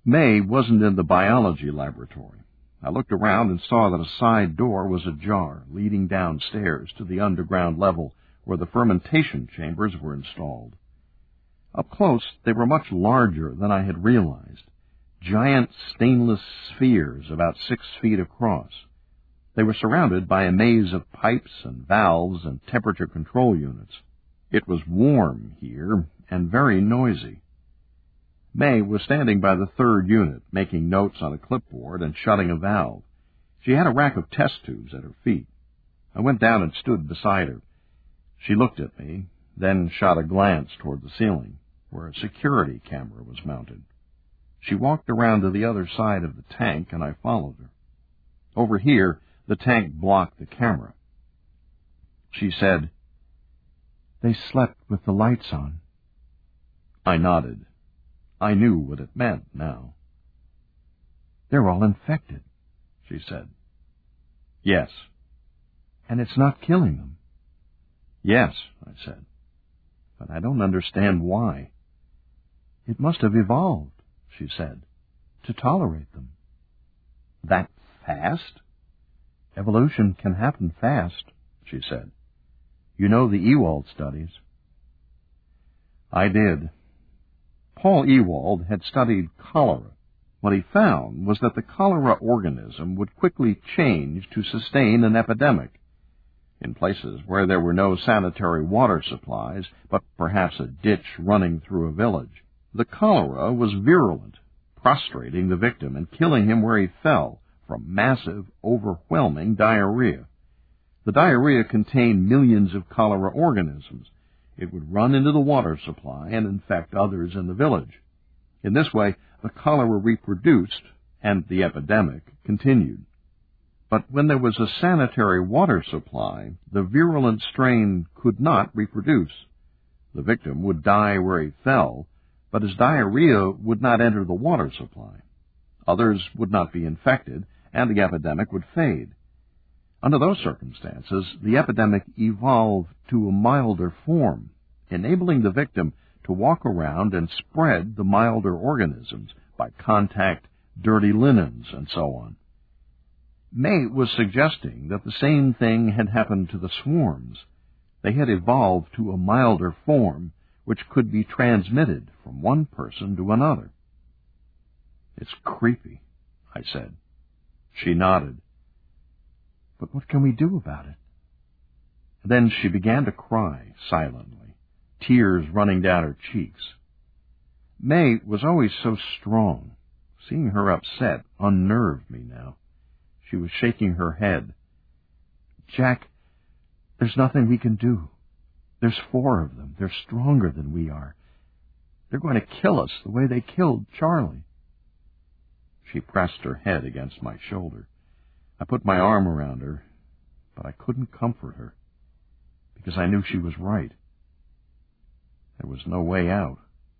May wasn't in the biology laboratory. I looked around and saw that a side door was ajar, leading downstairs to the underground level where the fermentation chambers were installed. Up close, they were much larger than I had realized. Giant stainless spheres about 6 feet across. They were surrounded by a maze of pipes and valves and temperature control units. It was warm here and very noisy. May was standing by the third unit, making notes on a clipboard and shutting a valve. She had a rack of test tubes at her feet. I went down and stood beside her. She looked at me, then shot a glance toward the ceiling, where a security camera was mounted. She walked around to the other side of the tank, and I followed her. Over here, the tank blocked the camera. She said, "They slept with the lights on." I nodded. I knew what it meant now. "They're all infected," she said. "Yes." "And it's not killing them?" "Yes," I said. "But I don't understand why." "It must have evolved," she said, "to tolerate them." "That fast?" "Evolution can happen fast," she said. "You know the Ewald studies." I did. Paul Ewald had studied cholera. What he found was that the cholera organism would quickly change to sustain an epidemic. In places where there were no sanitary water supplies, but perhaps a ditch running through a village, the cholera was virulent, prostrating the victim and killing him where he fell from massive, overwhelming diarrhea. The diarrhea contained millions of cholera organisms. It would run into the water supply and infect others in the village. In this way, the cholera reproduced, and the epidemic continued. But when there was a sanitary water supply, the virulent strain could not reproduce. The victim would die where he fell, but his diarrhea would not enter the water supply. Others would not be infected, and the epidemic would fade. Under those circumstances, the epidemic evolved to a milder form, enabling the victim to walk around and spread the milder organisms by contact, dirty linens, and so on. May was suggesting that the same thing had happened to the swarms. They had evolved to a milder form, which could be transmitted from one person to another. "It's creepy," I said. She nodded. "But what can we do about it?" Then she began to cry silently, tears running down her cheeks. May was always so strong. Seeing her upset unnerved me now. She was shaking her head. "Jack, there's nothing we can do. There's 4 of them. They're stronger than we are. They're going to kill us the way they killed Charlie." She pressed her head against my shoulder. I put my arm around her, but I couldn't comfort her, because I knew she was right. There was no way out.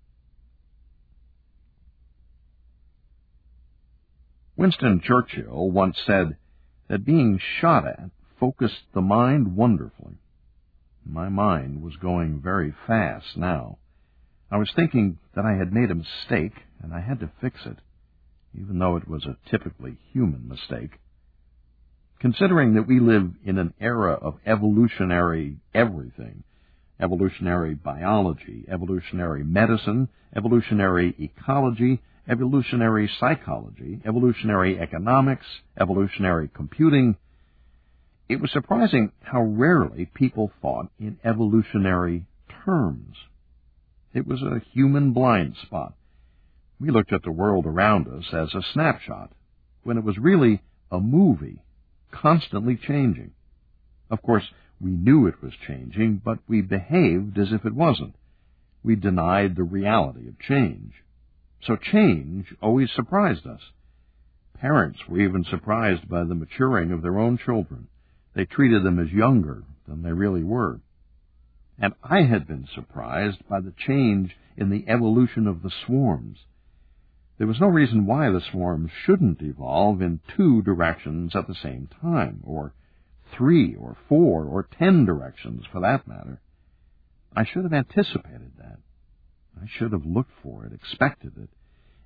Winston Churchill once said that being shot at focused the mind wonderfully. My mind was going very fast now. I was thinking that I had made a mistake, and I had to fix it, even though it was a typically human mistake. Considering that we live in an era of evolutionary everything, evolutionary biology, evolutionary medicine, evolutionary ecology, evolutionary psychology, evolutionary economics, evolutionary computing, it was surprising how rarely people thought in evolutionary terms. It was a human blind spot. We looked at the world around us as a snapshot, when it was really a movie, constantly changing. Of course, we knew it was changing, but we behaved as if it wasn't. We denied the reality of change. So change always surprised us. Parents were even surprised by the maturing of their own children. They treated them as younger than they really were. And I had been surprised by the change in the evolution of the swarms. There was no reason why the swarms shouldn't evolve in 2 directions at the same time, or 3 or 4 or 10 directions for that matter. I should have anticipated that. I should have looked for it, expected it.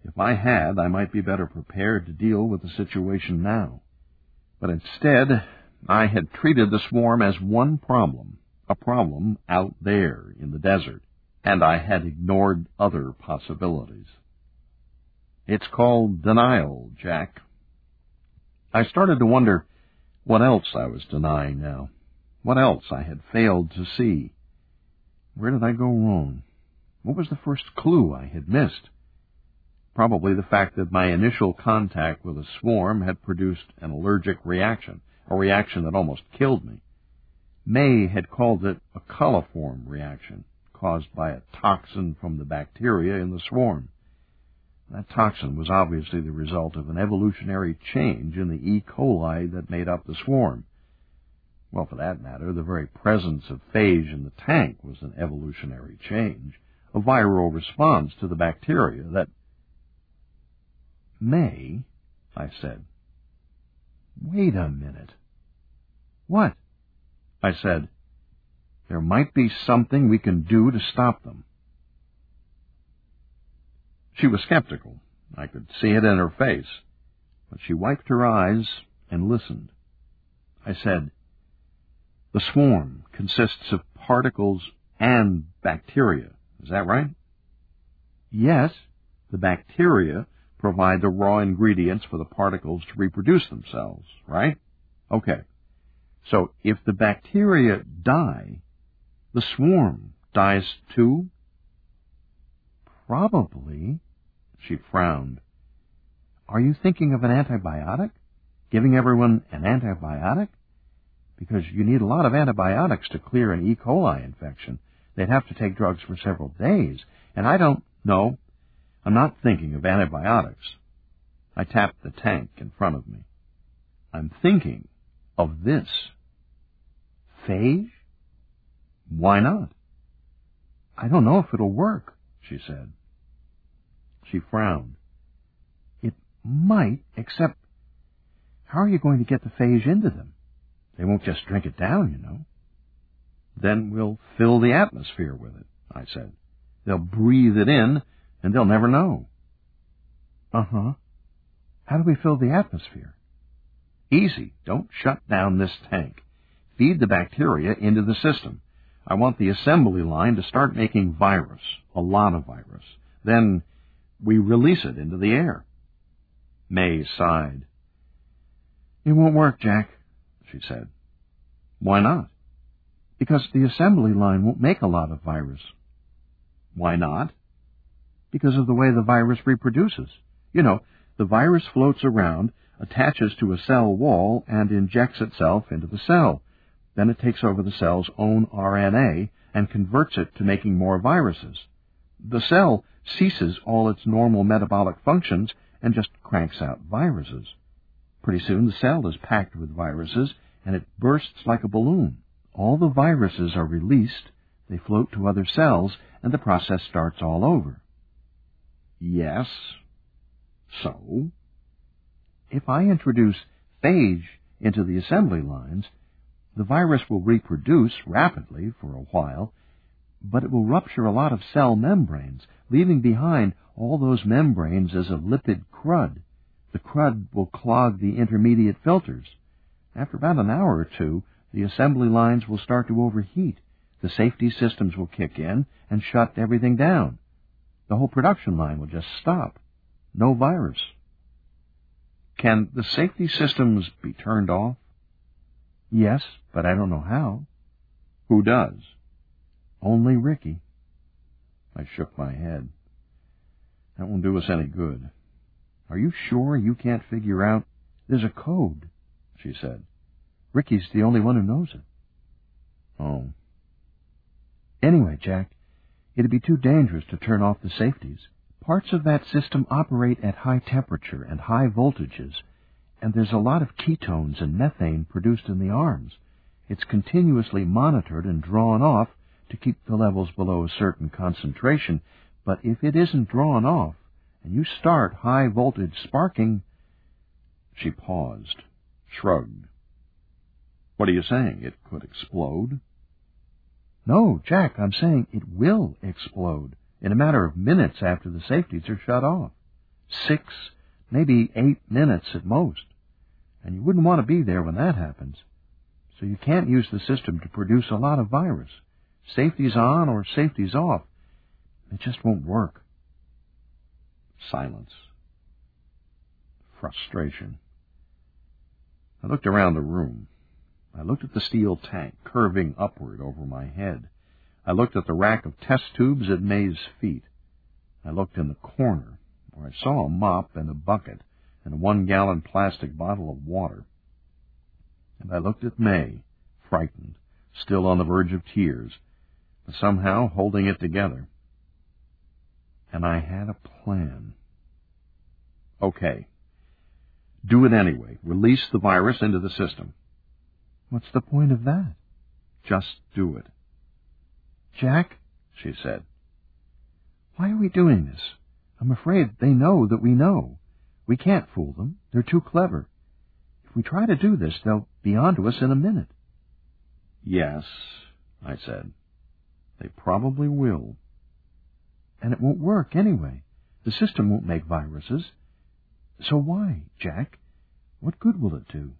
If I had, I might be better prepared to deal with the situation now. But instead, I had treated the swarm as one problem, a problem out there in the desert, and I had ignored other possibilities. It's called denial, Jack. I started to wonder what else I was denying now, what else I had failed to see. Where did I go wrong? What was the first clue I had missed? Probably the fact that my initial contact with a swarm had produced an allergic reaction, a reaction that almost killed me. May had called it a coliform reaction, caused by a toxin from the bacteria in the swarm. That toxin was obviously the result of an evolutionary change in the E. coli that made up the swarm. Well, for that matter, the very presence of phage in the tank was an evolutionary change, a viral response to the bacteria that... May, I said. Wait a minute. What? I said. There might be something we can do to stop them. She was skeptical. I could see it in her face, but she wiped her eyes and listened. I said, the swarm consists of particles and bacteria. Is that right? Yes, the bacteria provide the raw ingredients for the particles to reproduce themselves, right? Okay. So if the bacteria die, the swarm dies too? Probably. She frowned. Are you thinking of an antibiotic? Giving everyone an antibiotic? Because you need a lot of antibiotics to clear an E. coli infection. They'd have to take drugs for several days. And I don't know. I'm not thinking of antibiotics. I tapped the tank in front of me. I'm thinking of this. Phage? Why not? I don't know if it'll work, she said. She frowned. It might, except how are you going to get the phage into them? They won't just drink it down, you know. Then we'll fill the atmosphere with it, I said. They'll breathe it in, and they'll never know. Uh-huh. How do we fill the atmosphere? Easy. Don't shut down this tank. Feed the bacteria into the system. I want the assembly line to start making virus, a lot of virus. Then we release it into the air. May sighed. It won't work, Jack, she said. Why not? Because the assembly line won't make a lot of virus. Why not? Because of the way the virus reproduces. You know, the virus floats around, attaches to a cell wall, and injects itself into the cell. Then it takes over the cell's own RNA and converts it to making more viruses. The cell ceases all its normal metabolic functions and just cranks out viruses. Pretty soon the cell is packed with viruses, and it bursts like a balloon. All the viruses are released, they float to other cells, and the process starts all over. Yes. So? If I introduce phage into the assembly lines, the virus will reproduce rapidly for a while, but it will rupture a lot of cell membranes, leaving behind all those membranes as a lipid crud. The crud will clog the intermediate filters. After about an hour or two, the assembly lines will start to overheat. The safety systems will kick in and shut everything down. The whole production line will just stop. No virus. Can the safety systems be turned off? Yes, but I don't know how. Who does? Only Ricky. I shook my head. That won't do us any good. Are you sure you can't figure out? There's a code, she said. Ricky's the only one who knows it. Oh. Anyway, Jack, it'd be too dangerous to turn off the safeties. Parts of that system operate at high temperature and high voltages, and there's a lot of ketones and methane produced in the arms. It's continuously monitored and drawn off to keep the levels below a certain concentration, but if it isn't drawn off, and you start high-voltage sparking... She paused, shrugged. What are you saying? It could explode? No, Jack, I'm saying it will explode in a matter of minutes after the safeties are shut off. 6, maybe 8 minutes at most. And you wouldn't want to be there when that happens. So you can't use the system to produce a lot of virus. Safety's on or safety's off. It just won't work. Silence. Frustration. I looked around the room. I looked at the steel tank curving upward over my head. I looked at the rack of test tubes at May's feet. I looked in the corner, where I saw a mop and a bucket and a 1-gallon plastic bottle of water. And I looked at May, frightened, still on the verge of tears, but somehow holding it together. And I had a plan. Okay. Do it anyway. Release the virus into the system. What's the point of that? Just do it. Jack, she said, why are we doing this? I'm afraid they know that we know. We can't fool them. They're too clever. If we try to do this, they'll be onto us in a minute. Yes, I said. They probably will. And it won't work anyway. The system won't make viruses. So why, Jack? What good will it do?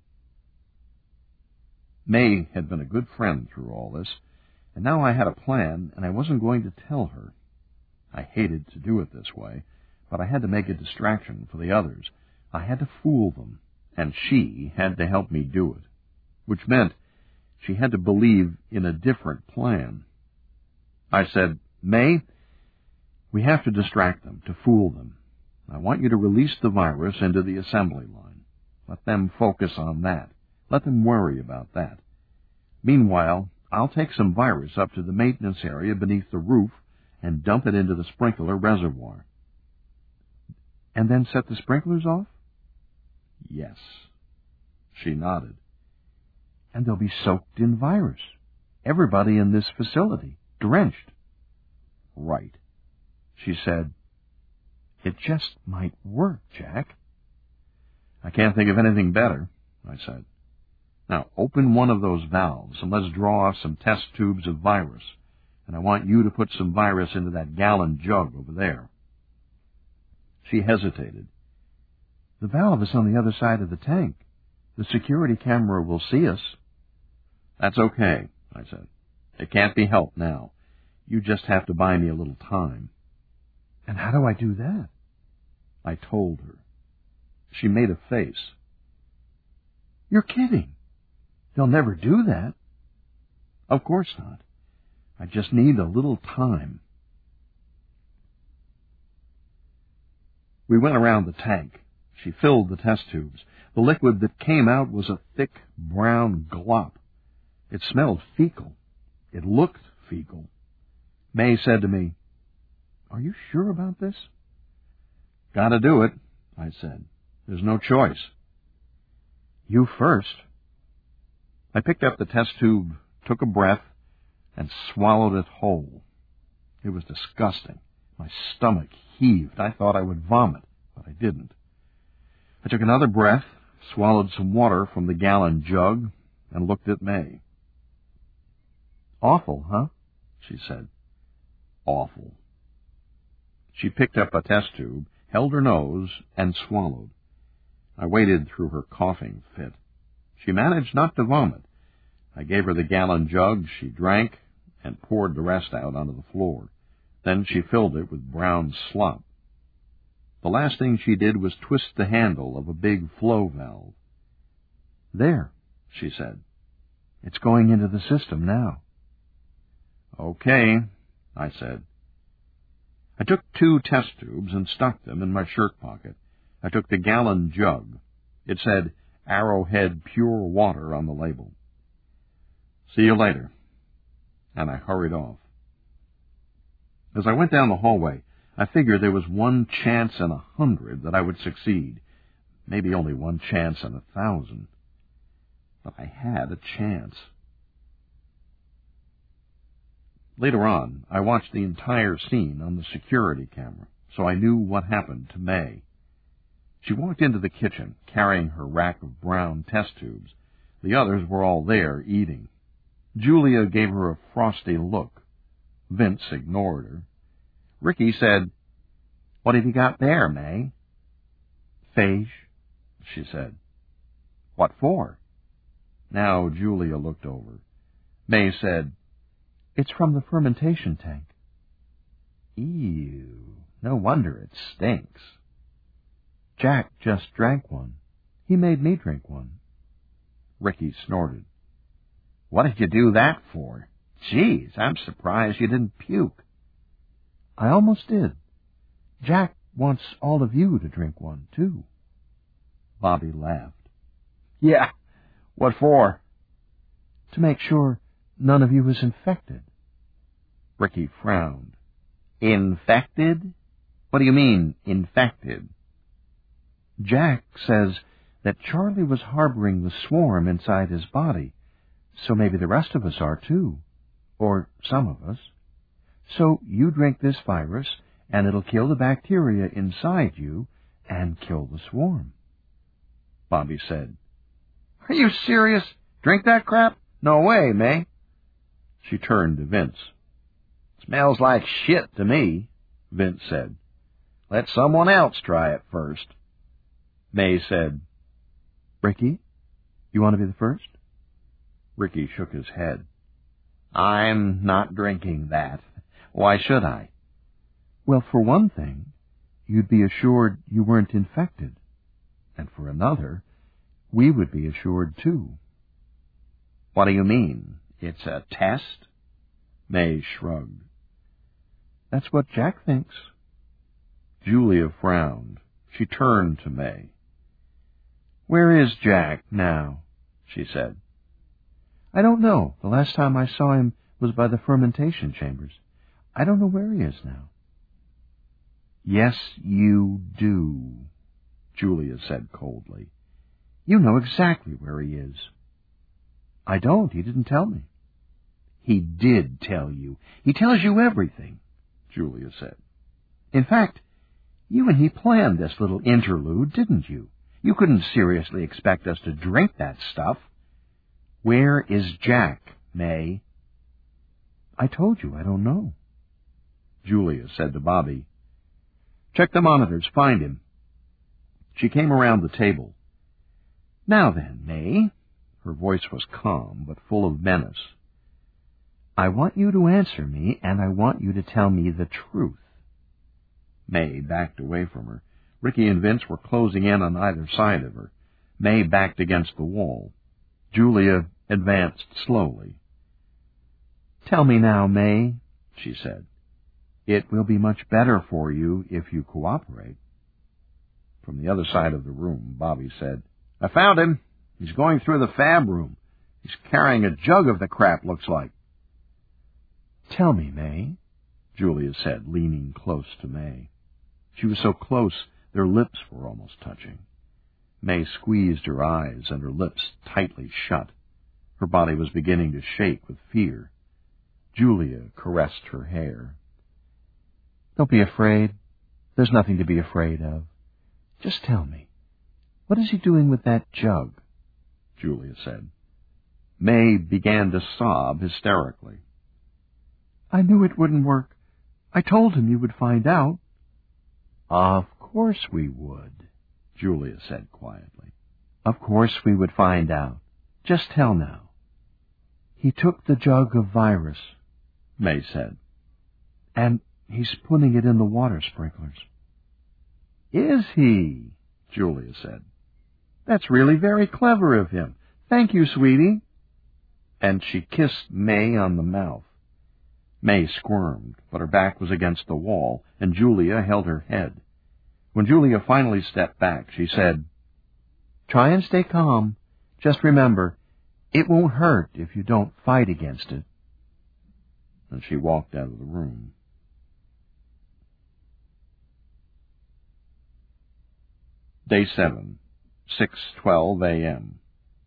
May had been a good friend through all this, and now I had a plan, and I wasn't going to tell her. I hated to do it this way, but I had to make a distraction for the others. I had to fool them, and she had to help me do it, which meant she had to believe in a different plan. I said, May, we have to distract them, to fool them. I want you to release the virus into the assembly line. Let them focus on that. Let them worry about that. Meanwhile, I'll take some virus up to the maintenance area beneath the roof and dump it into the sprinkler reservoir. And then set the sprinklers off? Yes. She nodded. And they'll be soaked in virus. Everybody in this facility, drenched. Right. She said, it just might work, Jack. I can't think of anything better, I said. Now, open one of those valves and let's draw off some test tubes of virus. And I want you to put some virus into that gallon jug over there. She hesitated. The valve is on the other side of the tank. The security camera will see us. That's okay, I said. It can't be helped now. You just have to buy me a little time. And how do I do that? I told her. She made a face. You're kidding. They'll never do that. Of course not. I just need a little time. We went around the tank. She filled the test tubes. The liquid that came out was a thick brown glop. It smelled fecal. It looked fecal. May said to me, Are you sure about this? Gotta do it, I said. There's no choice. You first. I picked up the test tube, took a breath, and swallowed it whole. It was disgusting. My stomach heaved. I thought I would vomit, but I didn't. I took another breath, swallowed some water from the gallon jug, and looked at May. Awful, huh? She said. Awful. She picked up a test tube, held her nose, and swallowed. I waited through her coughing fit. She managed not to vomit. I gave her the gallon jug, she drank, and poured the rest out onto the floor. Then she filled it with brown slop. The last thing she did was twist the handle of a big flow valve. There, she said. It's going into the system now. Okay, I said. I took 2 test tubes and stuck them in my shirt pocket. I took the gallon jug. It said Arrowhead Pure Water on the label. See you later. And I hurried off. As I went down the hallway, I figured there was 1 chance in 100 that I would succeed. Maybe only 1 chance in 1,000. But I had a chance. Later on, I watched the entire scene on the security camera, so I knew what happened to May. She walked into the kitchen, carrying her rack of brown test tubes. The others were all there, eating. Julia gave her a frosty look. Vince ignored her. Ricky said, "What have you got there, May?" Beige, she said. What for? Now Julia looked over. May said, It's from the fermentation tank. Ew, no wonder it stinks. Jack just drank one. He made me drink one. Ricky snorted. What did you do that for? Geez, I'm surprised you didn't puke. I almost did. Jack wants all of you to drink one, too. Bobby laughed. Yeah, what for? To make sure none of you is infected. Ricky frowned. Infected? What do you mean, infected? Jack says that Charlie was harboring the swarm inside his body, so maybe the rest of us are too. Or some of us. So you drink this virus, and it'll kill the bacteria inside you and kill the swarm. Bobby said. Are you serious? Drink that crap? No way, May. She turned to Vince. Smells like shit to me, Vince said. Let someone else try it first. May said, Ricky, you want to be the first? Ricky shook his head. I'm not drinking that. Why should I? Well, for one thing, you'd be assured you weren't infected. And for another, we would be assured too. What do you mean? It's a test? May shrugged. That's what Jack thinks. Julia frowned. She turned to May. Where is Jack now? She said. I don't know. The last time I saw him was by the fermentation chambers. I don't know where he is now. Yes, you do, Julia said coldly. You know exactly where he is. I don't. He didn't tell me. He did tell you. He tells you everything, Julia said. In fact, you and he planned this little interlude, didn't you? You couldn't seriously expect us to drink that stuff. Where is Jack, May? I told you I don't know. Julia said to Bobby, Check the monitors, find him. She came around the table. Now then, May. Her voice was calm, but full of menace. I want you to answer me, and I want you to tell me the truth. May backed away from her. Ricky and Vince were closing in on either side of her. May backed against the wall. Julia advanced slowly. Tell me now, May, she said. It will be much better for you if you cooperate. From the other side of the room, Bobby said, I found him. He's going through the fab room. He's carrying a jug of the crap, looks like. Tell me, May, Julia said, leaning close to May. She was so close, their lips were almost touching. May squeezed her eyes and her lips tightly shut. Her body was beginning to shake with fear. Julia caressed her hair. Don't be afraid. There's nothing to be afraid of. Just tell me, what is he doing with that jug? Julia said. May began to sob hysterically. I knew it wouldn't work. I told him you would find out. Of course we would, Julia said quietly. Of course we would find out. Just tell now. He took the jug of virus, May said. And he's putting it in the water sprinklers. Is he? Julia said. That's really very clever of him. Thank you, sweetie. And she kissed May on the mouth. May squirmed, but her back was against the wall, and Julia held her head. When Julia finally stepped back, she said, Try and stay calm. Just remember, it won't hurt if you don't fight against it. And she walked out of the room. Day 7, 6:12 a.m.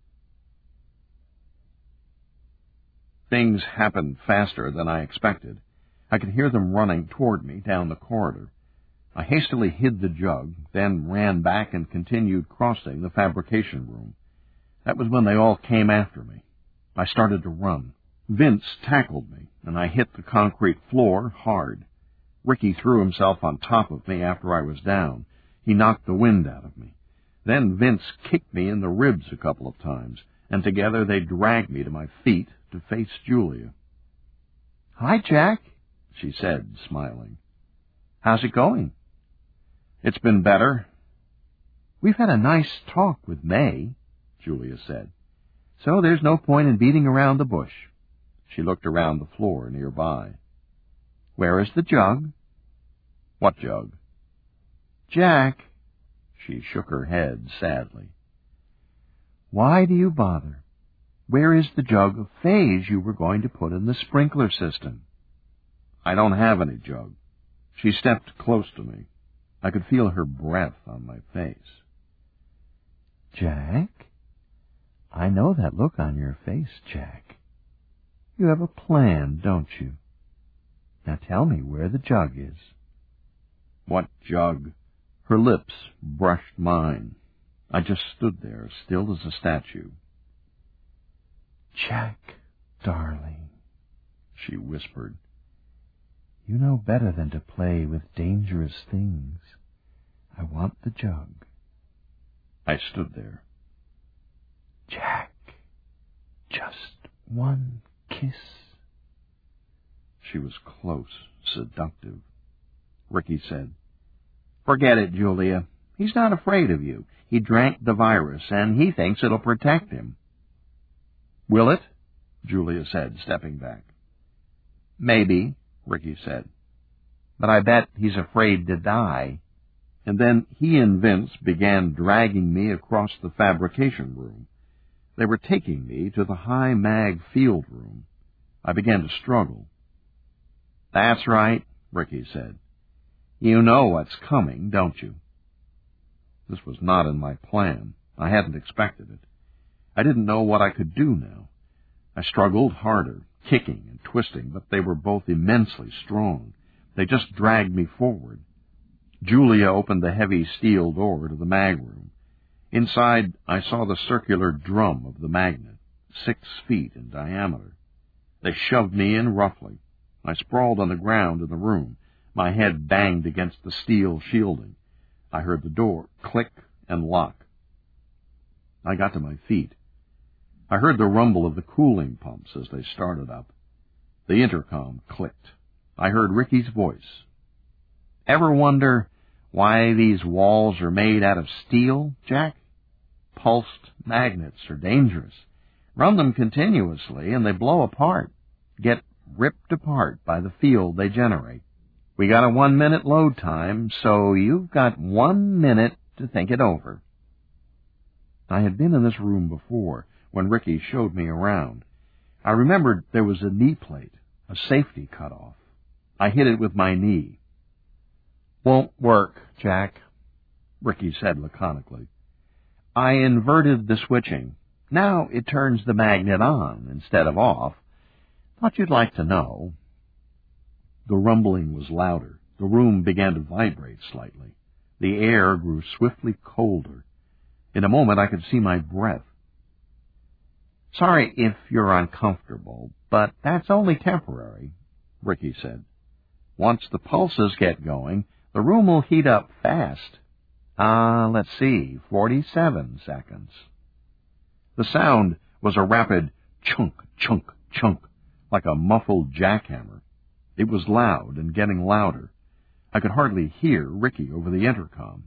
Things happened faster than I expected. I could hear them running toward me down the corridor. I hastily hid the jug, then ran back and continued crossing the fabrication room. That was when they all came after me. I started to run. Vince tackled me, and I hit the concrete floor hard. Ricky threw himself on top of me after I was down. He knocked the wind out of me. Then Vince kicked me in the ribs a couple of times, and together they dragged me to my feet to face Julia. "Hi, Jack," she said, smiling. "How's it going?" "It's been better." "We've had a nice talk with May," Julia said. "so there's no point in beating around the bush." She looked around the floor nearby. "Where is the jug?" "What jug?" "Jack." She shook her head sadly. "Why do you bother? Where is the jug of phase you were going to put in the sprinkler system?" "I don't have any jug." She stepped close to me. I could feel her breath on my face. "Jack, I know that look on your face, Jack. You have a plan, don't you? Now tell me where the jug is." "What jug?" Her lips brushed mine. I just stood there, still as a statue. "Jack, darling," she whispered. "You know better than to play with dangerous things. I want the jug." I stood there. "Jack, just one kiss." She was close, seductive. Ricky said, "Forget it, Julia. He's not afraid of you. He drank the virus, and he thinks it'll protect him." "Will it?" Julia said, stepping back. "Maybe," Ricky said. "But I bet he's afraid to die." And then he and Vince began dragging me across the fabrication room. They were taking me to the high mag field room. I began to struggle. "That's right," Ricky said. "You know what's coming, don't you?" This was not in my plan. I hadn't expected it. I didn't know what I could do now. I struggled harder, kicking and twisting, but they were both immensely strong. They just dragged me forward. Julia opened the heavy steel door to the mag room. Inside, I saw the circular drum of the magnet, 6 feet in diameter. They shoved me in roughly. I sprawled on the ground in the room. My head banged against the steel shielding. I heard the door click and lock. I got to my feet. I heard the rumble of the cooling pumps as they started up. The intercom clicked. I heard Ricky's voice. "Ever wonder why these walls are made out of steel, Jack? Pulsed magnets are dangerous. Run them continuously and they blow apart, get ripped apart by the field they generate. We got a 1-minute load time, so you've got 1 minute to think it over." I had been in this room before, when Ricky showed me around. I remembered there was a knee plate, a safety cutoff. I hit it with my knee. "Won't work, Jack," Ricky said laconically. "I inverted the switching. Now it turns the magnet on instead of off. Thought you'd like to know." The rumbling was louder. The room began to vibrate slightly. The air grew swiftly colder. In a moment I could see my breath. "Sorry if you're uncomfortable, but that's only temporary," Ricky said. "Once the pulses get going, the room will heat up fast. Let's see, 47 seconds. The sound was a rapid chunk, chunk, chunk, like a muffled jackhammer. It was loud and getting louder. I could hardly hear Ricky over the intercom.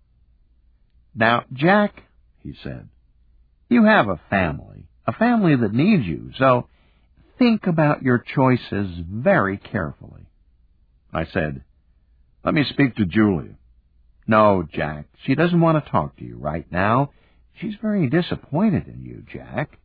"Now, Jack," he said, "you have a family that needs you, so think about your choices very carefully." I said, "Let me speak to Julia." "No, Jack, she doesn't want to talk to you right now. She's very disappointed in you, Jack."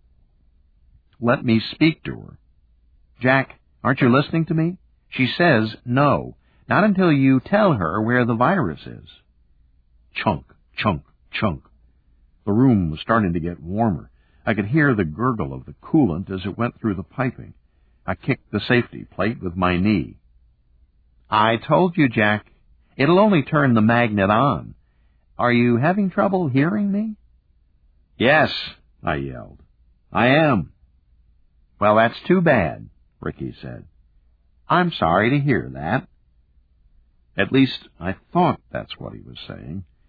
"Let me speak to her." "Jack, aren't you listening to me? She says no, not until you tell her where the virus is." Chunk, chunk, chunk. The room was starting to get warmer. I could hear the gurgle of the coolant as it went through the piping. I kicked the safety plate with my knee. "I told you, Jack. It'll only turn the magnet on. Are you having trouble hearing me?" "Yes," I yelled. "I am." "Well, that's too bad," Ricky said. "I'm sorry to hear that." At least I thought that's what he was saying.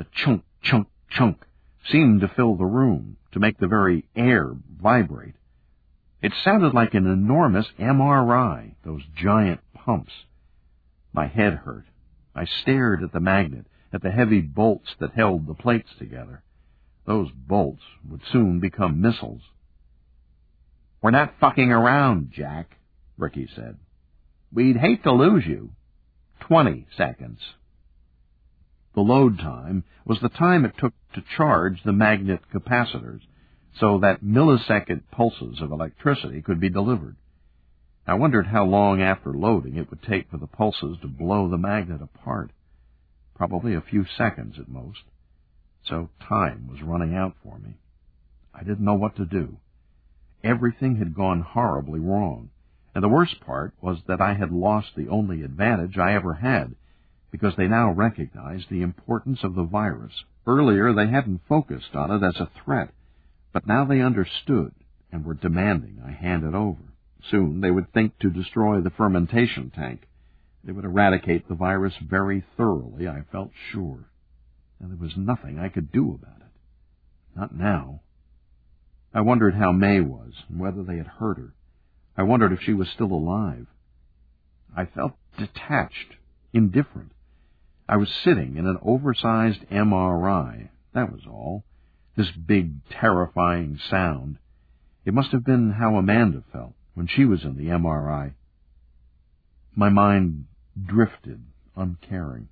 The chunk, chunk, chunk seemed to fill the room, to make the very air vibrate. It sounded like an enormous MRI, those giant pumps. My head hurt. I stared at the magnet, at the heavy bolts that held the plates together. Those bolts would soon become missiles. "We're not fucking around, Jack," Ricky said. "We'd hate to lose you. 20 seconds. The load time was the time it took to charge the magnet capacitors, so that millisecond pulses of electricity could be delivered. I wondered how long after loading it would take for the pulses to blow the magnet apart. Probably a few seconds at most. So time was running out for me. I didn't know what to do. Everything had gone horribly wrong, and the worst part was that I had lost the only advantage I ever had, because they now recognized the importance of the virus. Earlier they hadn't focused on it as a threat, but now they understood and were demanding I hand it over. Soon they would think to destroy the fermentation tank. They would eradicate the virus very thoroughly, I felt sure. And there was nothing I could do about it. Not now. I wondered how May was, and whether they had hurt her. I wondered if she was still alive. I felt detached, indifferent. I was sitting in an oversized MRI, that was all. This big, terrifying sound. It must have been how Amanda felt when she was in the MRI. My mind drifted, uncaring.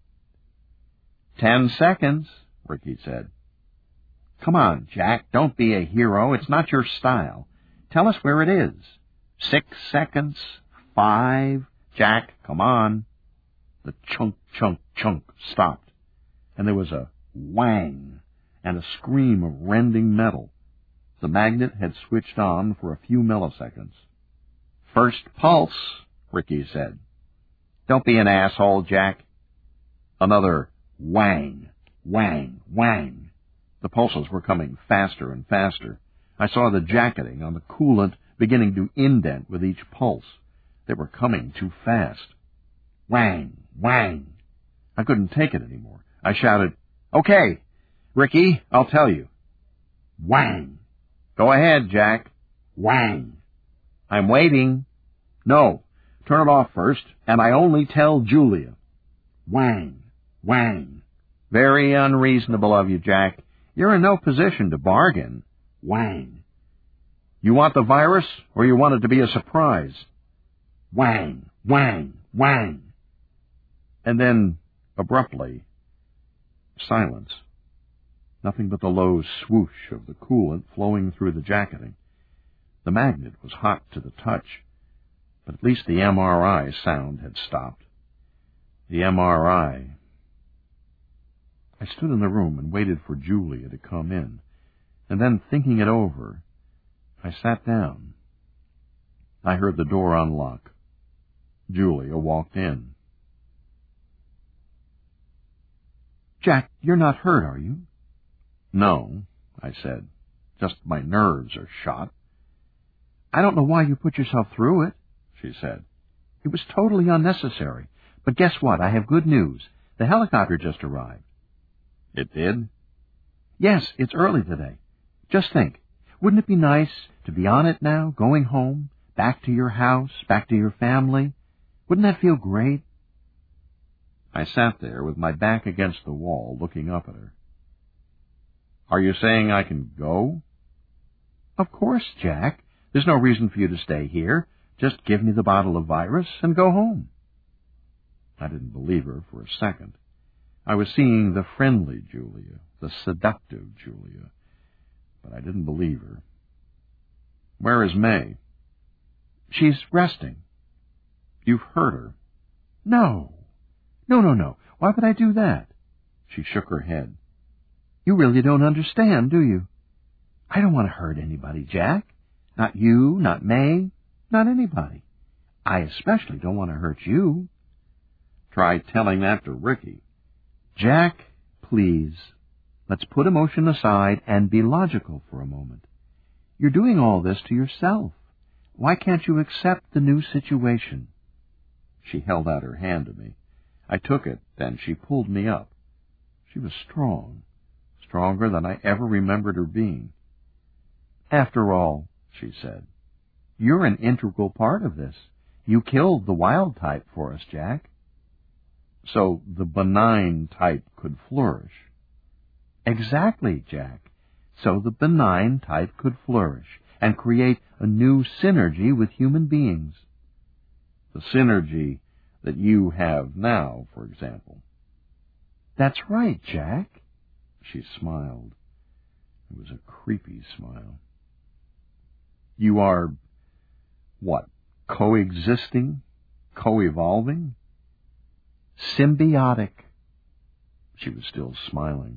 10 seconds, Ricky said. "Come on, Jack, don't be a hero. It's not your style. Tell us where it is. 6 seconds, 5. Jack, come on." The chunk, chunk, chunk stopped, and there was a whang and a scream of rending metal. The magnet had switched on for a few milliseconds. "First pulse," Ricky said. "Don't be an asshole, Jack." Another whang, whang, whang. The pulses were coming faster and faster. I saw the jacketing on the coolant beginning to indent with each pulse. They were coming too fast. Whang, whang. I couldn't take it anymore. I shouted, "Okay, Ricky, I'll tell you." Whang. "Go ahead, Jack." Whang. "I'm waiting." "No, turn it off first, and I only tell Julia." Whang, whang. "Very unreasonable of you, Jack. You're in no position to bargain." Whang. "You want the virus, or you want it to be a surprise?" Whang, whang, whang. And then, abruptly, silence. Nothing but the low swoosh of the coolant flowing through the jacketing. The magnet was hot to the touch, but at least the MRI sound had stopped. The MRI. I stood in the room and waited for Julia to come in, and then, thinking it over, I sat down. I heard the door unlock. Julia walked in. "Jack, you're not hurt, are you?" "No," I said. "Just my nerves are shot." "I don't know why you put yourself through it," she said. "It was totally unnecessary. But guess what? I have good news. The helicopter just arrived." "It did?" "Yes, it's early today. Just think, wouldn't it be nice to be on it now, going home, back to your house, back to your family? Wouldn't that feel great?" I sat there with my back against the wall, looking up at her. "Are you saying I can go?" "Of course, Jack. There's no reason for you to stay here. Just give me the bottle of virus and go home." I didn't believe her for a second. I was seeing the friendly Julia, the seductive Julia, but I didn't believe her. "Where is May?" "She's resting." "You've hurt her." "No. No. Why would I do that?" She shook her head. "You really don't understand, do you? I don't want to hurt anybody, Jack. Not you, not May, not anybody. I especially don't want to hurt you." "Try telling that to Ricky." "Jack, please, let's put emotion aside and be logical for a moment. You're doing all this to yourself. Why can't you accept the new situation?" She held out her hand to me. I took it, then she pulled me up. She was strong, stronger than I ever remembered her being. After all, she said, you're an integral part of this. You killed the wild type for us, Jack. So the benign type could flourish. Exactly, Jack. So the benign type could flourish and create a new synergy with human beings. The synergy that you have now, for example. That's right, Jack. She smiled. It was a creepy smile. You are, what, coexisting? Co-evolving? Symbiotic. She was still smiling.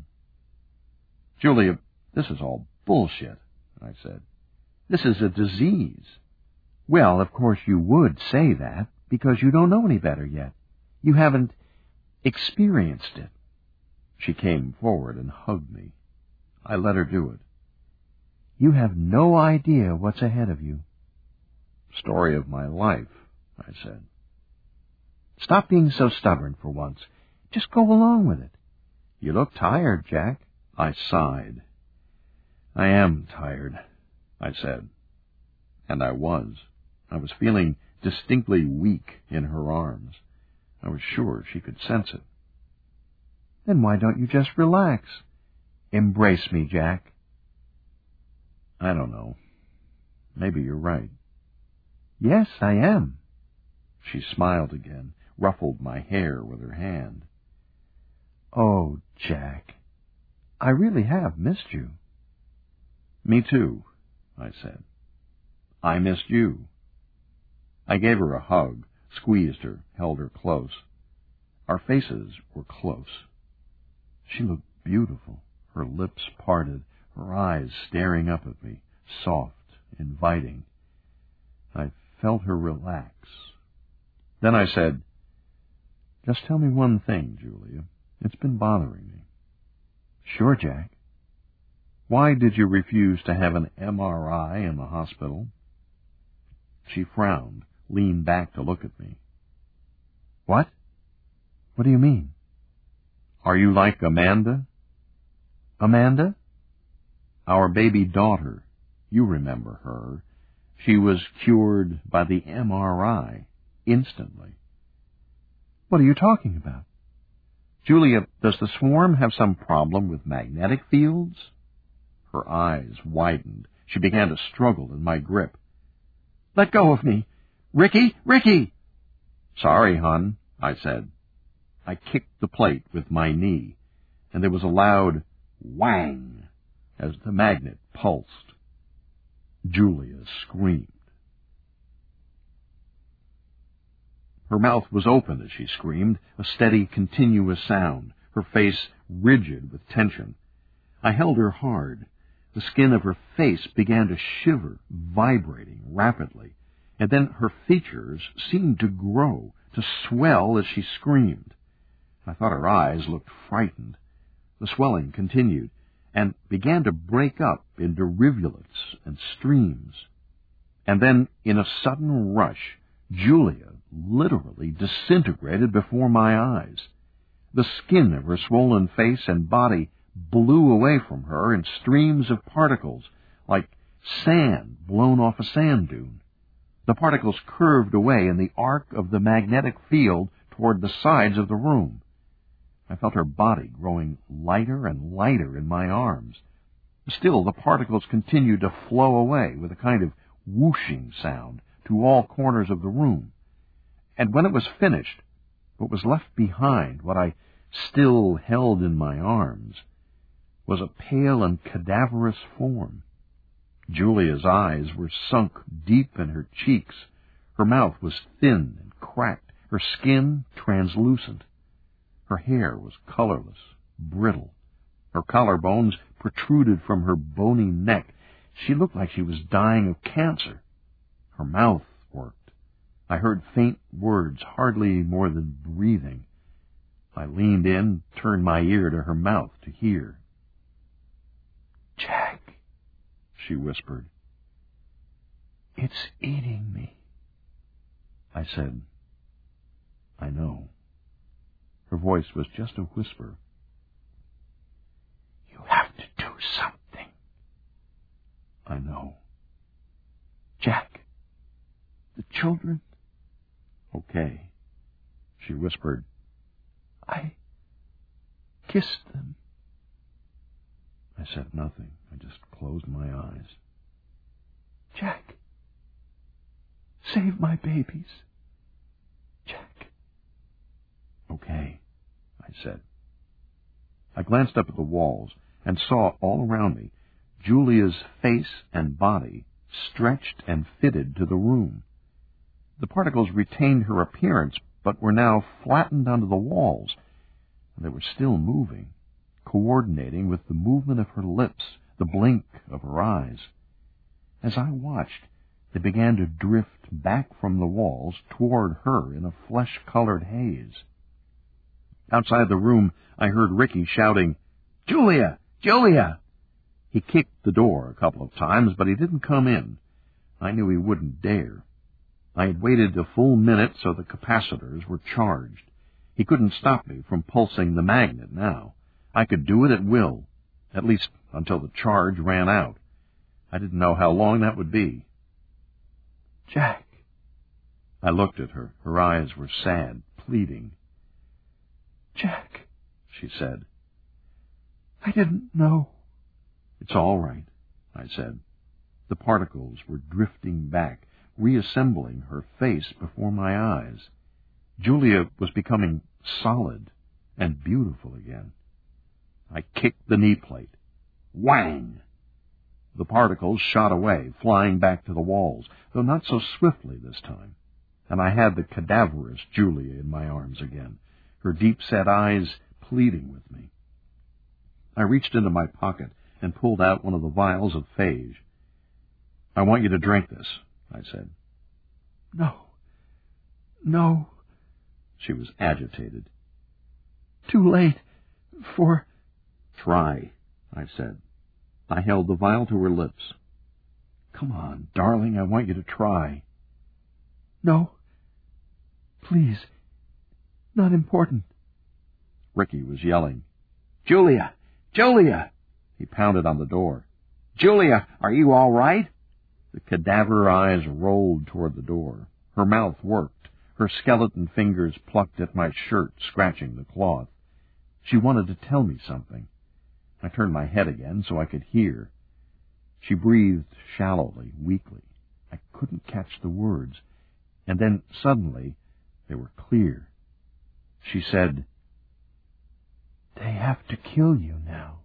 Julia, this is all bullshit, I said. This is a disease. Well, of course you would say that, because you don't know any better yet. You haven't experienced it. She came forward and hugged me. I let her do it. You have no idea what's ahead of you. Story of my life, I said. Stop being so stubborn for once. Just go along with it. You look tired, Jack. I sighed. I am tired, I said. And I was. I was feeling distinctly weak in her arms. I was sure she could sense it. Then why don't you just relax? Embrace me, Jack. I don't know. Maybe you're right. Yes, I am. She smiled again, ruffled my hair with her hand. Oh, Jack, I really have missed you. Me too, I said. I missed you. I gave her a hug, squeezed her, held her close. Our faces were close. She looked beautiful, her lips parted, her eyes staring up at me, soft, inviting. I felt her relax. Then I said, just tell me one thing, Julia. It's been bothering me. Sure, Jack. Why did you refuse to have an MRI in the hospital? She frowned, leaned back to look at me. What? What do you mean? Are you like Amanda? Amanda? Our baby daughter. You remember her. She was cured by the MRI instantly. What are you talking about? Julia, does the swarm have some problem with magnetic fields? Her eyes widened. She began to struggle in my grip. Let go of me. Ricky! Ricky! Sorry, hon, I said. I kicked the plate with my knee, and there was a loud whang as the magnet pulsed. Julia screamed. Her mouth was open as she screamed, a steady, continuous sound, her face rigid with tension. I held her hard. The skin of her face began to shiver, vibrating rapidly, and then her features seemed to grow, to swell as she screamed. I thought her eyes looked frightened. The swelling continued, and began to break up into rivulets and streams. And then, in a sudden rush, Julia literally disintegrated before my eyes. The skin of her swollen face and body blew away from her in streams of particles, like sand blown off a sand dune. The particles curved away in the arc of the magnetic field toward the sides of the room. I felt her body growing lighter and lighter in my arms. Still, the particles continued to flow away with a kind of whooshing sound to all corners of the room. And when it was finished, what was left behind, what I still held in my arms, was a pale and cadaverous form. Julia's eyes were sunk deep in her cheeks. Her mouth was thin and cracked, her skin translucent. Her hair was colorless, brittle. Her collarbones protruded from her bony neck. She looked like she was dying of cancer. Her mouth worked. I heard faint words, hardly more than breathing. I leaned in, turned my ear to her mouth to hear. Jack, she whispered. It's eating me. I said, I know. Her voice was just a whisper. something. I know. Jack, the children? Okay, she whispered. I kissed them. I said nothing. I just closed my eyes. Jack, save my babies. Jack. Okay, I said. I glanced up at the walls and saw all around me Julia's face and body stretched and fitted to the room. The particles retained her appearance, but were now flattened onto the walls. They were still moving, coordinating with the movement of her lips, the blink of her eyes. As I watched, they began to drift back from the walls toward her in a flesh-colored haze. Outside the room, I heard Ricky shouting, "Julia! Julia!" He kicked the door a couple of times, but he didn't come in. I knew he wouldn't dare. I had waited a full minute so the capacitors were charged. He couldn't stop me from pulsing the magnet now. I could do it at will, at least until the charge ran out. I didn't know how long that would be. Jack. I looked at her. Her eyes were sad, pleading. Jack, she said. I didn't know. It's all right, I said. The particles were drifting back, reassembling her face before my eyes. Julia was becoming solid and beautiful again. I kicked the knee plate. Whang! The particles shot away, flying back to the walls, though not so swiftly this time, and I had the cadaverous Julia in my arms again, her deep-set eyes pleading with me. I reached into my pocket and pulled out one of the vials of phage. I want you to drink this, I said. No. She was agitated. Too late for... Try, I said. I held the vial to her lips. Come on, darling, I want you to try. No. Please. Not important. Ricky was yelling. Julia! Julia! He pounded on the door. Julia, are you all right? The cadaver eyes rolled toward the door. Her mouth worked. Her skeleton fingers plucked at my shirt, scratching the cloth. She wanted to tell me something. I turned my head again so I could hear. She breathed shallowly, weakly. I couldn't catch the words. And then, suddenly, they were clear. She said, They have to kill you now.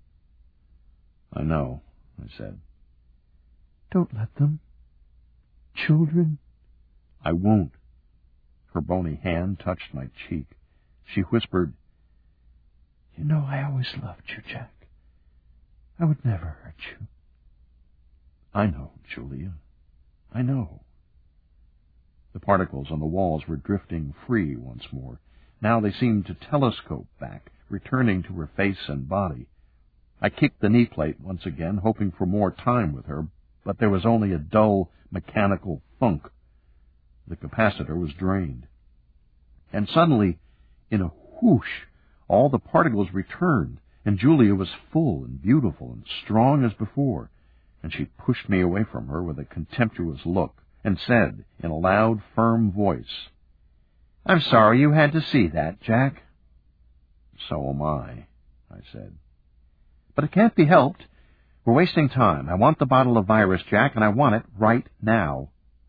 I know, I said. Don't let them. Children. I won't. Her bony hand touched my cheek. She whispered, You know I always loved you, Jack. I would never hurt you. I know, Julia. I know. The particles on the walls were drifting free once more. Now they seemed to telescope back, returning to her face and body. I kicked the knee plate once again, hoping for more time with her, but there was only a dull, mechanical thunk. The capacitor was drained. And suddenly, in a whoosh, all the particles returned, and Julia was full and beautiful and strong as before, and she pushed me away from her with a contemptuous look, and said, in a loud, firm voice, I'm sorry you had to see that, Jack. So am I said. But it can't be helped. We're wasting time. I want the bottle of virus, Jack, and I want it right now.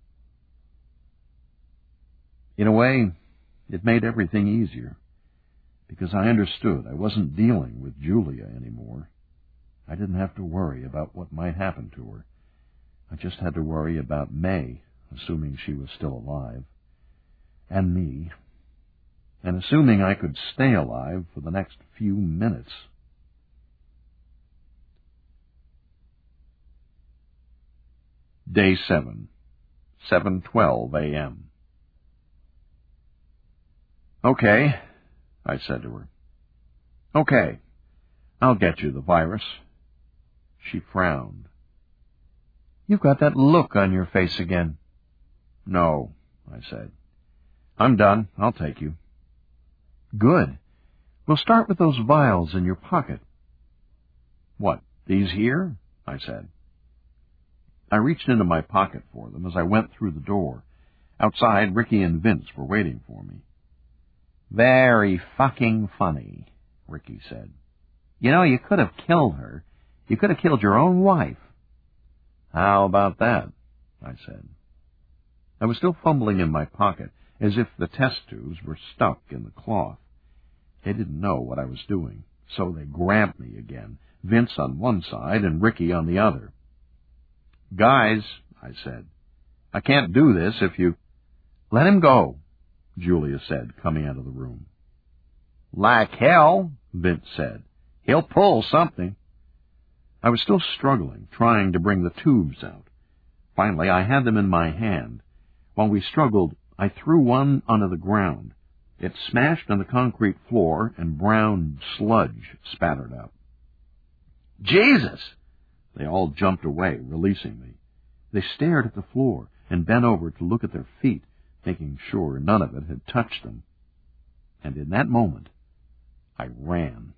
In a way, it made everything easier, because I understood I wasn't dealing with Julia anymore. I didn't have to worry about what might happen to her. I just had to worry about May, assuming she was still alive, and me, and assuming I could stay alive for the next few minutes. Day 7, 7:12 a.m. Okay, I said to her. Okay, I'll get you the virus. She frowned. You've got that look on your face again. No, I said. I'm done. I'll take you. Good. We'll start with those vials in your pocket. What, These here? I said. I reached into my pocket for them as I went through the door. Outside, Ricky and Vince were waiting for me. Very fucking funny, Ricky said. You know, you could have killed her. You could have killed your own wife. How about that? I said. I was still fumbling in my pocket, as if the test tubes were stuck in the cloth. They didn't know what I was doing, so they grabbed me again, Vince on one side and Ricky on the other. Guys, I said, I can't do this if you... Let him go, Julia said, coming out of the room. Like hell, Vince said. He'll pull something. I was still struggling, trying to bring the tubes out. Finally, I had them in my hand. While we struggled, I threw one onto the ground. It smashed on the concrete floor, and brown sludge spattered up. Jesus! They all jumped away, releasing me. They stared at the floor and bent over to look at their feet, making sure none of it had touched them. And in that moment, I ran.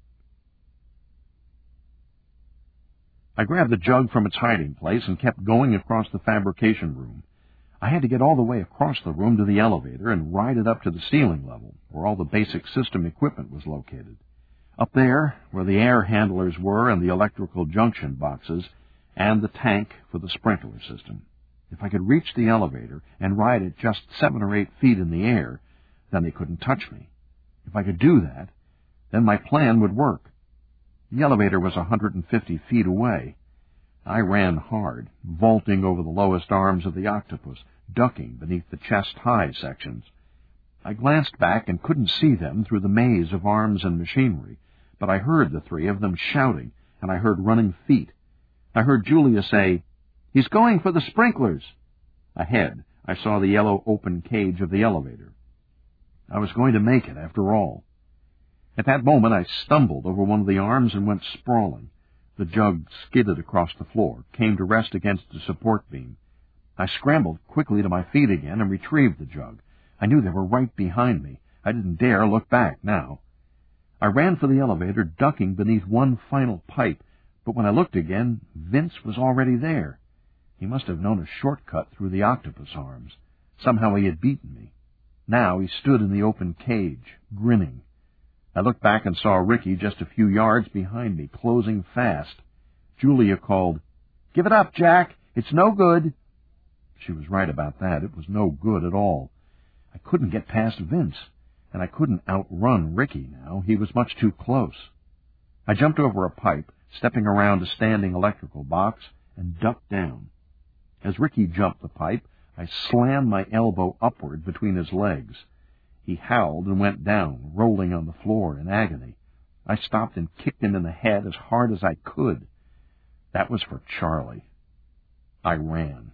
I grabbed the jug from its hiding place and kept going across the fabrication room. I had to get all the way across the room to the elevator and ride it up to the ceiling level, where all the basic system equipment was located. Up there, where the air handlers were and the electrical junction boxes, and the tank for the sprinkler system. If I could reach the elevator and ride it just 7 or 8 feet in the air, then they couldn't touch me. If I could do that, then my plan would work. The elevator was 150 feet away. I ran hard, vaulting over the lowest arms of the octopus, ducking beneath the chest-high sections. I glanced back and couldn't see them through the maze of arms and machinery, but I heard the 3 of them shouting, and I heard running feet. I heard Julia say, "He's going for the sprinklers." Ahead, I saw the yellow open cage of the elevator. I was going to make it, after all. At that moment, I stumbled over one of the arms and went sprawling. The jug skidded across the floor, came to rest against a support beam. I scrambled quickly to my feet again and retrieved the jug. I knew they were right behind me. I didn't dare look back now. I ran for the elevator, ducking beneath one final pipe, but when I looked again, Vince was already there. He must have known a shortcut through the octopus arms. Somehow he had beaten me. Now he stood in the open cage, grinning. I looked back and saw Ricky just a few yards behind me, closing fast. Julia called, "Give it up, Jack. It's no good." She was right about that. It was no good at all. I couldn't get past Vince, and I couldn't outrun Ricky now. He was much too close. I jumped over a pipe, stepping around a standing electrical box, and ducked down. As Ricky jumped the pipe, I slammed my elbow upward between his legs. He howled and went down, rolling on the floor in agony. I stopped and kicked him in the head as hard as I could. That was for Charlie. I ran.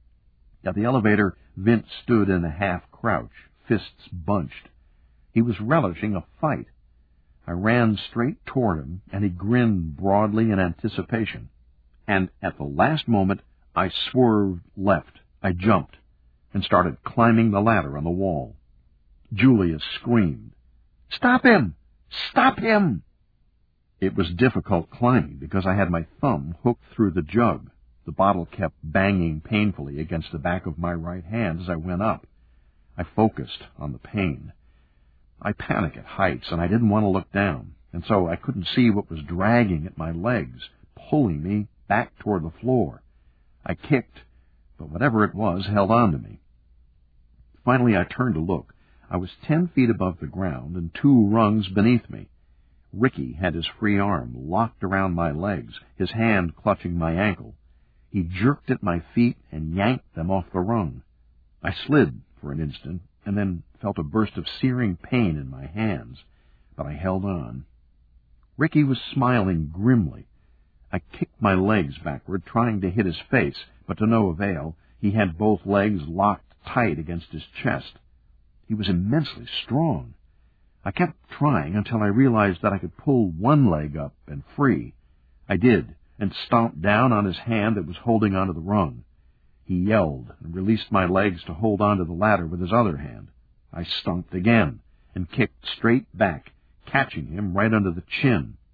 At the elevator, Vince stood in a half-crouch, fists bunched. He was relishing a fight. I ran straight toward him, and he grinned broadly in anticipation. And at the last moment, I swerved left. I jumped and started climbing the ladder on the wall. Julia screamed, "Stop him! Stop him!" It was difficult climbing because I had my thumb hooked through the jug. The bottle kept banging painfully against the back of my right hand as I went up. I focused on the pain. I panic at heights, and I didn't want to look down, and so I couldn't see what was dragging at my legs, pulling me back toward the floor. I kicked, but whatever it was held on to me. Finally, I turned to look. I was 10 feet above the ground and 2 rungs beneath me. Ricky had his free arm locked around my legs, his hand clutching my ankle. He jerked at my feet and yanked them off the rung. I slid for an instant and then felt a burst of searing pain in my hands, but I held on. Ricky was smiling grimly. I kicked my legs backward, trying to hit his face, but to no avail. He had both legs locked tight against his chest. He was immensely strong. I kept trying until I realized that I could pull one leg up and free. I did, and stomped down on his hand that was holding onto the rung. He yelled and released my legs to hold onto the ladder with his other hand. I stomped again and kicked straight back, catching him right under the chin.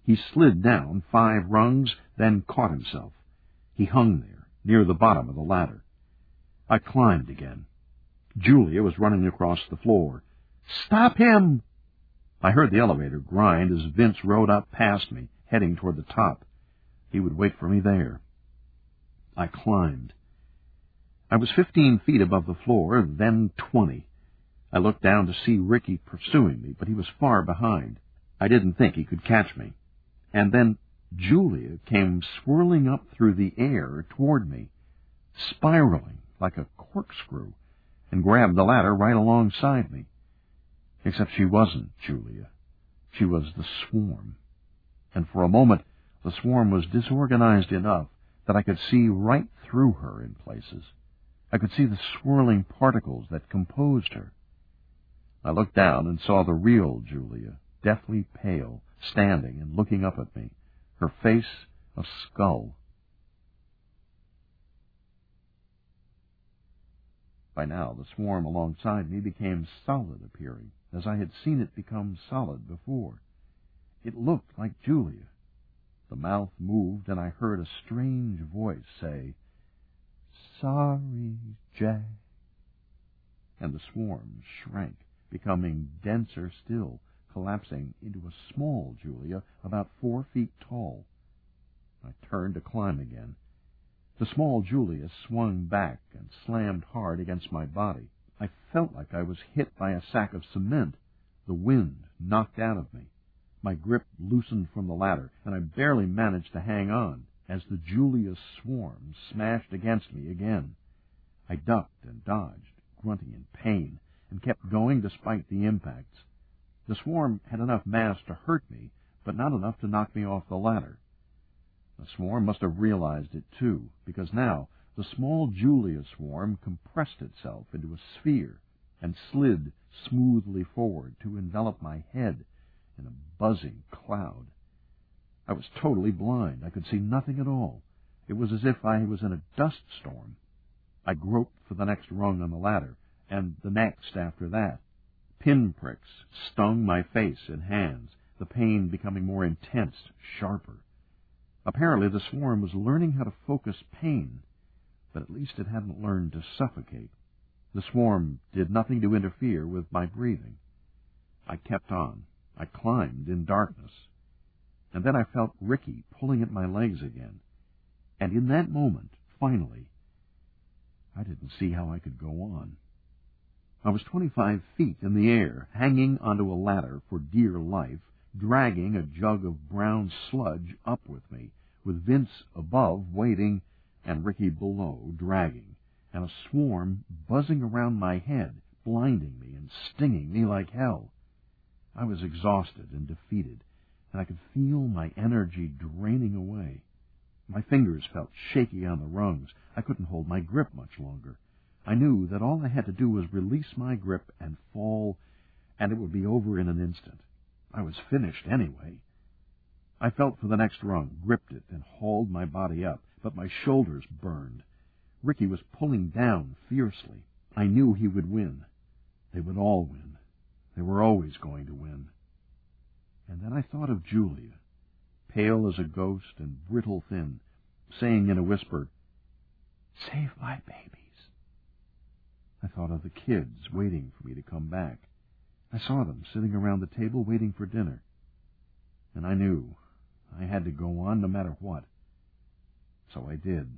He slid down 5 rungs, then caught himself. He hung there, near the bottom of the ladder. I climbed again. Julia was running across the floor. "Stop him!" I heard the elevator grind as Vince rode up past me, heading toward the top. He would wait for me there. I climbed. I was 15 feet above the floor, then 20. I looked down to see Ricky pursuing me, but he was far behind. I didn't think he could catch me. And then Julia came swirling up through the air toward me, spiraling like a corkscrew, and grabbed the ladder right alongside me. Except she wasn't Julia. She was the swarm. And for a moment, the swarm was disorganized enough that I could see right through her in places. I could see the swirling particles that composed her. I looked down and saw the real Julia, deathly pale, standing and looking up at me, her face a skull. By now, the swarm alongside me became solid appearing, as I had seen it become solid before. It looked like Julia. The mouth moved, and I heard a strange voice say, "Sorry, Jack." And the swarm shrank, becoming denser still, collapsing into a small Julia about 4 feet tall. I turned to climb again. The small Julia swung back and slammed hard against my body. I felt like I was hit by a sack of cement. The wind knocked out of me. My grip loosened from the ladder, and I barely managed to hang on as the Julia swarm smashed against me again. I ducked and dodged, grunting in pain, and kept going despite the impacts. The swarm had enough mass to hurt me, but not enough to knock me off the ladder. The swarm must have realized it, too, because now the small Julia swarm compressed itself into a sphere and slid smoothly forward to envelop my head in a buzzing cloud. I was totally blind. I could see nothing at all. It was as if I was in a dust storm. I groped for the next rung on the ladder, and the next after that. Pinpricks stung my face and hands, the pain becoming more intense, sharper. Apparently the swarm was learning how to focus pain, but at least it hadn't learned to suffocate. The swarm did nothing to interfere with my breathing. I kept on. I climbed in darkness. And then I felt Ricky pulling at my legs again. And in that moment, finally, I didn't see how I could go on. I was 25 feet in the air, hanging onto a ladder for dear life, dragging a jug of brown sludge up with me, with Vince above waiting and Ricky below dragging, and a swarm buzzing around my head, blinding me and stinging me like hell. I was exhausted and defeated, and I could feel my energy draining away. My fingers felt shaky on the rungs. I couldn't hold my grip much longer. I knew that all I had to do was release my grip and fall, and it would be over in an instant. I was finished anyway. I felt for the next rung, gripped it, and hauled my body up, but my shoulders burned. Ricky was pulling down fiercely. I knew he would win. They would all win. They were always going to win. And then I thought of Julia, pale as a ghost and brittle thin, saying in a whisper, "Save my babies." I thought of the kids waiting for me to come back. I saw them sitting around the table waiting for dinner. And I knew I had to go on no matter what. So I did.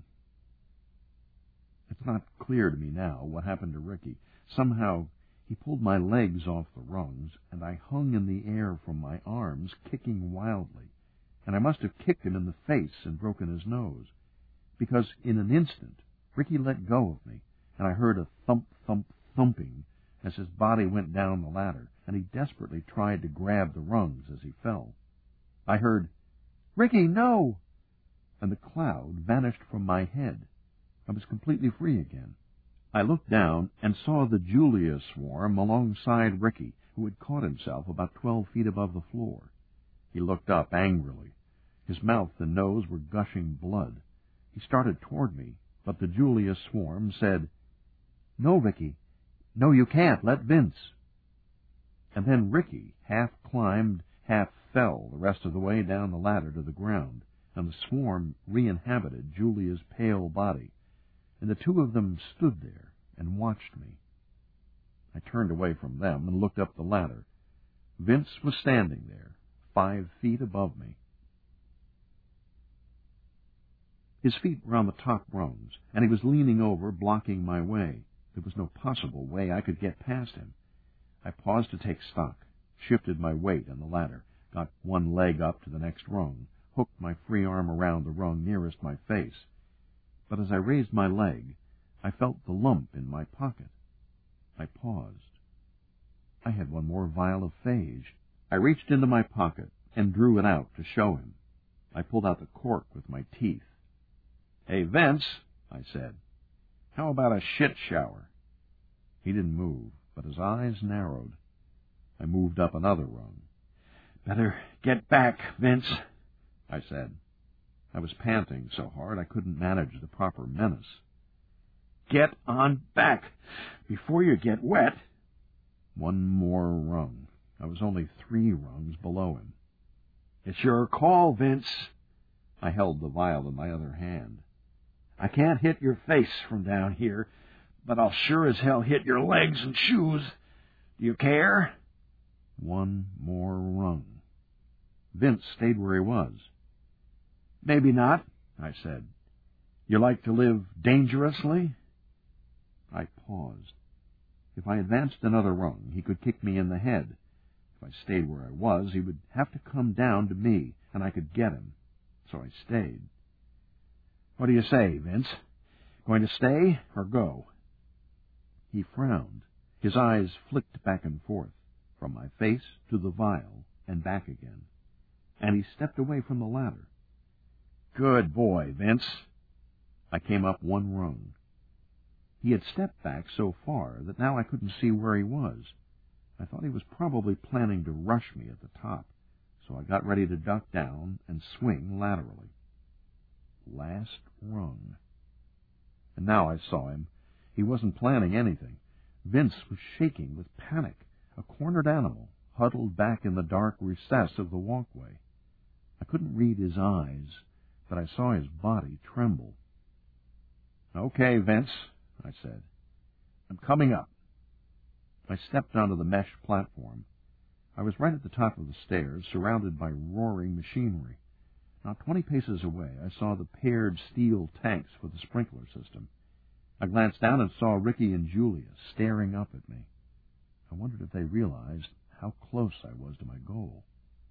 It's not clear to me now what happened to Ricky. Somehow he pulled my legs off the rungs, and I hung in the air from my arms, kicking wildly. And I must have kicked him in the face and broken his nose, because in an instant Ricky let go of me, and I heard a thump, thump, thumping as his body went down the ladder, and he desperately tried to grab the rungs as he fell. I heard, "Ricky, no!" and the cloud vanished from my head. I was completely free again. I looked down and saw the Julia swarm alongside Ricky, who had caught himself about 12 feet above the floor. He looked up angrily. His mouth and nose were gushing blood. He started toward me, but the Julia swarm said, "No, Ricky. No, you can't. Let Vince." And then Ricky half climbed, half fell the rest of the way down the ladder to the ground, and the swarm re-inhabited Julia's pale body, and the two of them stood there and watched me. I turned away from them and looked up the ladder. Vince was standing there, 5 feet above me. His feet were on the top rungs, and he was leaning over, blocking my way. There was no possible way I could get past him. I paused to take stock, shifted my weight on the ladder, got one leg up to the next rung, hooked my free arm around the rung nearest my face. But as I raised my leg, I felt the lump in my pocket. I paused. I had one more vial of phage. I reached into my pocket and drew it out to show him. I pulled out the cork with my teeth. "Hey, Vince," I said, "how about a shit shower?" He didn't move, but his eyes narrowed. I moved up another rung. "Better get back, Vince," I said. I was panting so hard I couldn't manage the proper menace. "Get on back before you get wet." One more rung. I was only 3 rungs below him. "It's your call, Vince." I held the vial in my other hand. "I can't hit your face from down here, but I'll sure as hell hit your legs and shoes. Do you care?" One more rung. Vince stayed where he was. "Maybe not," I said. "You like to live dangerously?" I paused. If I advanced another rung, he could kick me in the head. If I stayed where I was, he would have to come down to me, and I could get him. So I stayed. "What do you say, Vince? Going to stay or go?" He frowned. His eyes flicked back and forth, from my face to the vial and back again. And he stepped away from the ladder. "Good boy, Vince." I came up one rung. He had stepped back so far that now I couldn't see where he was. I thought he was probably planning to rush me at the top, so I got ready to duck down and swing laterally. Last rung. And now I saw him. He wasn't planning anything. Vince was shaking with panic, a cornered animal, huddled back in the dark recess of the walkway. I couldn't read his eyes, but I saw his body tremble. "Okay, Vince," I said. "I'm coming up." I stepped onto the mesh platform. I was right at the top of the stairs, surrounded by roaring machinery. Not 20 paces away, I saw the paired steel tanks for the sprinkler system. I glanced down and saw Ricky and Julia staring up at me. I wondered if they realized how close I was to my goal.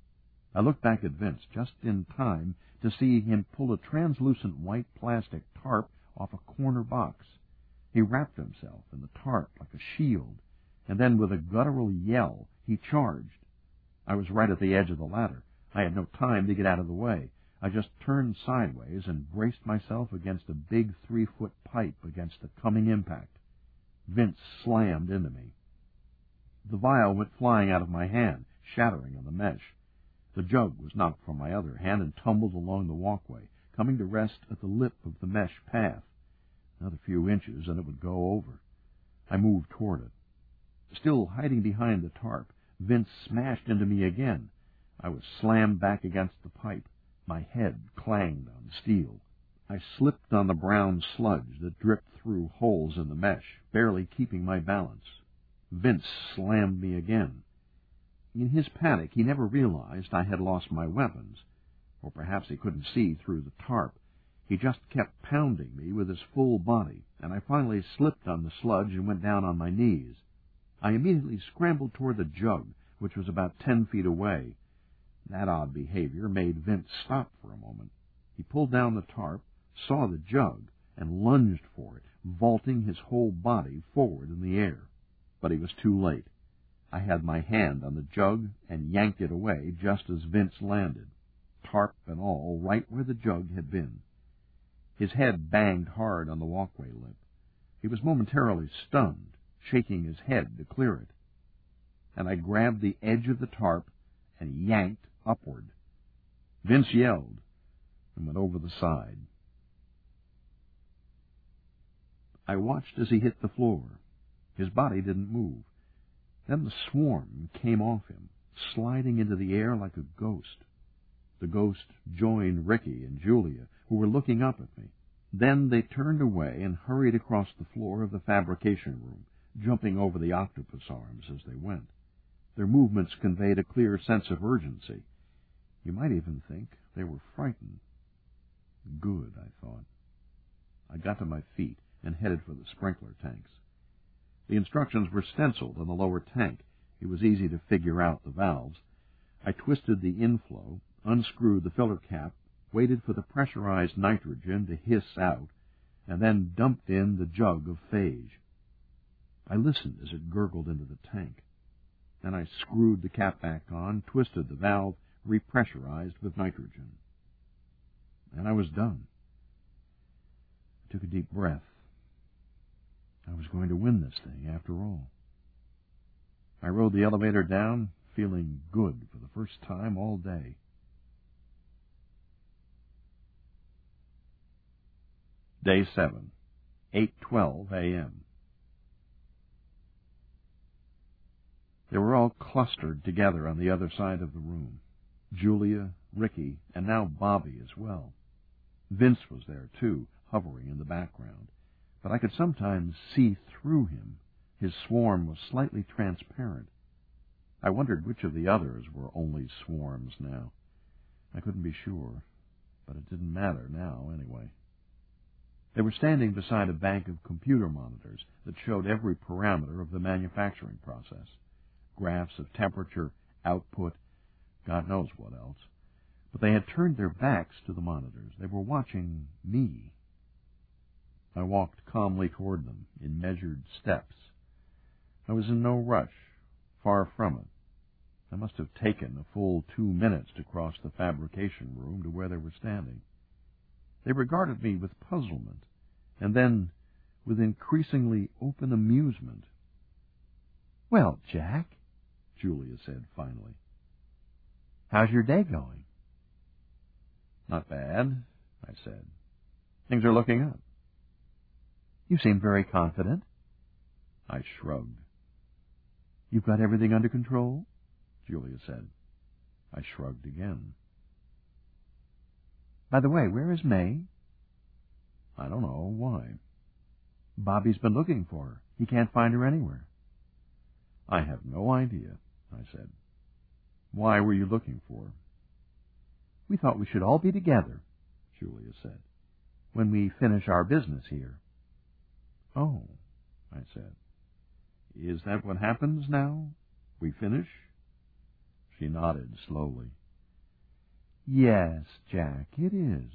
I looked back at Vince just in time to see him pull a translucent white plastic tarp off a corner box. He wrapped himself in the tarp like a shield, and then with a guttural yell, he charged. I was right at the edge of the ladder. I had no time to get out of the way. I just turned sideways and braced myself against a big 3-foot pipe against the coming impact. Vince slammed into me. The vial went flying out of my hand, shattering on the mesh. The jug was knocked from my other hand and tumbled along the walkway, coming to rest at the lip of the mesh path. Another few inches and it would go over. I moved toward it. Still hiding behind the tarp, Vince smashed into me again. I was slammed back against the pipe. My head clanged on steel. I slipped on the brown sludge that dripped through holes in the mesh, barely keeping my balance. Vince slammed me again. In his panic, he never realized I had lost my weapons, or perhaps he couldn't see through the tarp. He just kept pounding me with his full body, and I finally slipped on the sludge and went down on my knees. I immediately scrambled toward the jug, which was about 10 feet away. That odd behavior made Vince stop for a moment. He pulled down the tarp, saw the jug, and lunged for it, vaulting his whole body forward in the air. But he was too late. I had my hand on the jug and yanked it away just as Vince landed, tarp and all, right where the jug had been. His head banged hard on the walkway lip. He was momentarily stunned, shaking his head to clear it. And I grabbed the edge of the tarp and yanked upward. Vince yelled and went over the side. I watched as he hit the floor. His body didn't move. Then the swarm came off him, sliding into the air like a ghost. The ghost joined Ricky and Julia, who were looking up at me. Then they turned away and hurried across the floor of the fabrication room, jumping over the octopus arms as they went. Their movements conveyed a clear sense of urgency. You might even think they were frightened. Good, I thought. I got to my feet and headed for the sprinkler tanks. The instructions were stenciled on the lower tank. It was easy to figure out the valves. I twisted the inflow, unscrewed the filler cap, waited for the pressurized nitrogen to hiss out, and then dumped in the jug of phage. I listened as it gurgled into the tank. Then I screwed the cap back on, twisted the valve, repressurized with nitrogen. And I was done. I took a deep breath. I was going to win this thing after all. I rode the elevator down, feeling good for the first time all day. Day 7, 8:12 a.m. They were all clustered together on the other side of the room. Julia, Ricky, and now Bobby as well. Vince was there, too, hovering in the background, but I could sometimes see through him. His swarm was slightly transparent. I wondered which of the others were only swarms now. I couldn't be sure, but it didn't matter now anyway. They were standing beside a bank of computer monitors that showed every parameter of the manufacturing process. Graphs of temperature, output, God knows what else. But they had turned their backs to the monitors. They were watching me. I walked calmly toward them in measured steps. I was in no rush, far from it. I must have taken a full 2 minutes to cross the fabrication room to where they were standing. They regarded me with puzzlement, and then with increasingly open amusement. "Well, Jack," Julia said finally. "How's your day going?" "Not bad," I said. "Things are looking up." "You seem very confident." I shrugged. "You've got everything under control?" Julia said. I shrugged again. "By the way, where is May?" "I don't know. Why?" "Bobby's been looking for her. He can't find her anywhere." "I have no idea," I said. "Why were you looking for her?" "We thought we should all be together," Julia said, "when we finish our business here." "Oh," I said. "Is that what happens now? We finish?" She nodded slowly. "Yes, Jack, it is."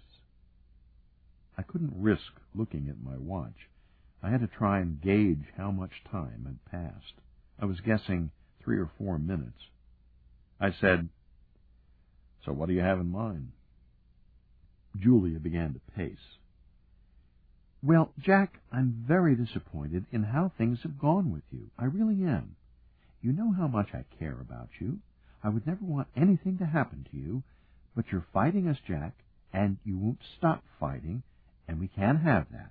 I couldn't risk looking at my watch. I had to try and gauge how much time had passed. I was guessing 3 or 4 minutes. I said, "So what do you have in mind?" Julia began to pace. "Well, Jack, I'm very disappointed in how things have gone with you. I really am. You know how much I care about you. I would never want anything to happen to you, but you're fighting us, Jack, and you won't stop fighting, and we can't have that."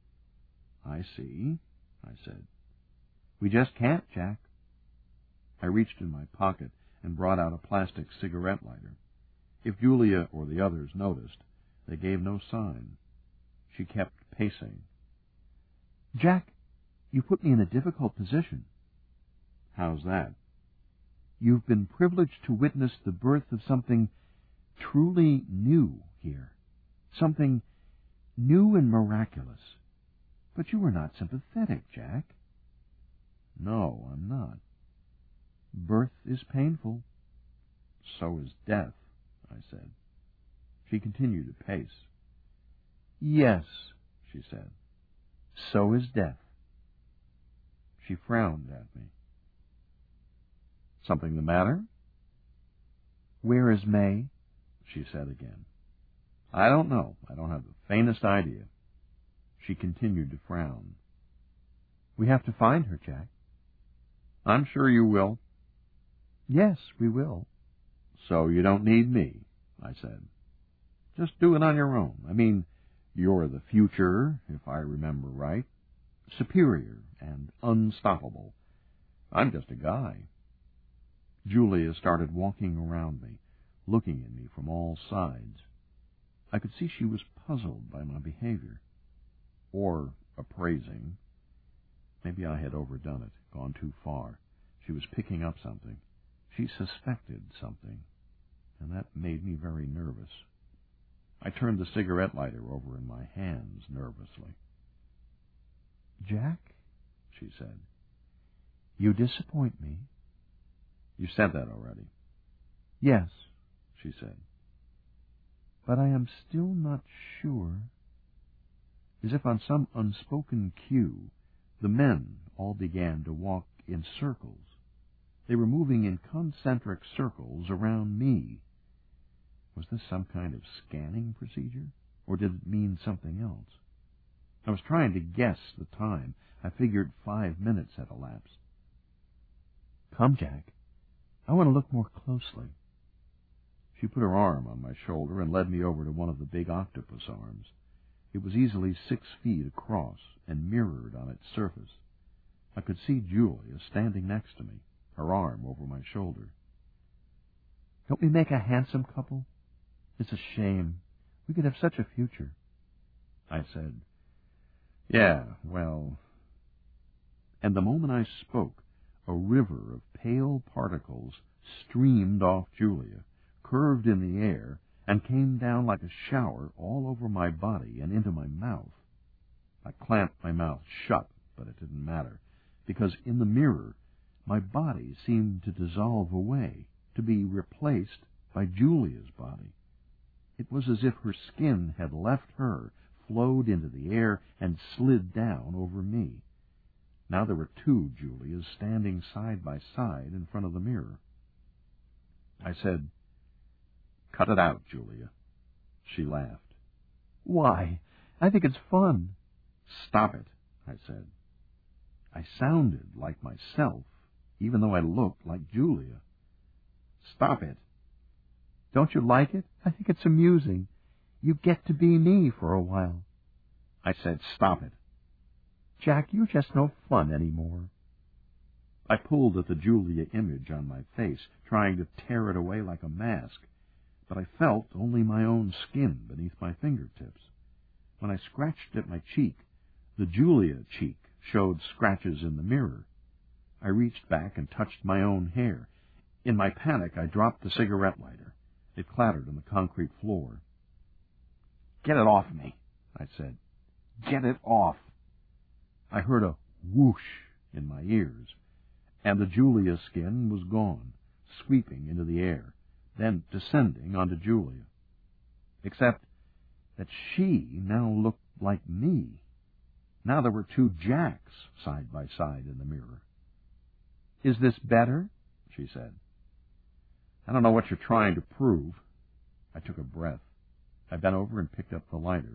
"I see," I said. "We just can't, Jack." I reached in my pocket and brought out a plastic cigarette lighter. If Julia or the others noticed, they gave no sign. She kept pacing. "Jack, you put me in a difficult position." "How's that?" "You've been privileged to witness the birth of something truly new here. Something new and miraculous. But you are not sympathetic, Jack." "No, I'm not." "Birth is painful." "So is death," I said. She continued to pace. "Yes," she said. "So is death." She frowned at me. "Something the matter?" "Where is May?" she said again. "I don't know. I don't have the faintest idea." She continued to frown. "We have to find her, Jack." "I'm sure you will." "Yes, we will." "So you don't need me," I said. "Just do it on your own. I mean, you're the future, if I remember right. Superior and unstoppable. I'm just a guy." Julia started walking around me, looking at me from all sides. I could see she was puzzled by my behavior. Or appraising. Maybe I had overdone it, gone too far. She was picking up something. She suspected something, and that made me very nervous. I turned the cigarette lighter over in my hands nervously. "Jack," she said, "you disappoint me." "You said that already." "Yes," she said. "But I am still not sure." As if on some unspoken cue, the men all began to walk in circles. They were moving in concentric circles around me. Was this some kind of scanning procedure, or did it mean something else? I was trying to guess the time. I figured 5 minutes had elapsed. "Come, Jack. I want to look more closely." She put her arm on my shoulder and led me over to one of the big octopus arms. It was easily 6 feet across and mirrored on its surface. I could see Julia standing next to me, her arm over my shoulder. "Don't we make a handsome couple? It's a shame. We could have such a future." I said, "Yeah, well..." And the moment I spoke, a river of pale particles streamed off Julia, curved in the air, and came down like a shower all over my body and into my mouth. I clamped my mouth shut, but it didn't matter, because in the mirror my body seemed to dissolve away, to be replaced by Julia's body. It was as if her skin had left her, flowed into the air, and slid down over me. Now there were 2 Julias standing side by side in front of the mirror. I said, "Cut it out, Julia." She laughed. "Why? I think it's fun." "Stop it," I said. I sounded like myself, even though I looked like Julia. "Stop it." "Don't you like it? I think it's amusing. You get to be me for a while." I said, "Stop it." "Jack, you're just no fun anymore." I pulled at the Julia image on my face, trying to tear it away like a mask, but I felt only my own skin beneath my fingertips. When I scratched at my cheek, the Julia cheek showed scratches in the mirror. I reached back and touched my own hair. In my panic, I dropped the cigarette lighter. It clattered on the concrete floor. "Get it off me," I said. "Get it off." I heard a whoosh in my ears, and the Julia skin was gone, sweeping into the air, then descending onto Julia. Except that she now looked like me. Now there were 2 Jacks side by side in the mirror. "Is this better?" she said. "I don't know what you're trying to prove." I took a breath. I bent over and picked up the lighter.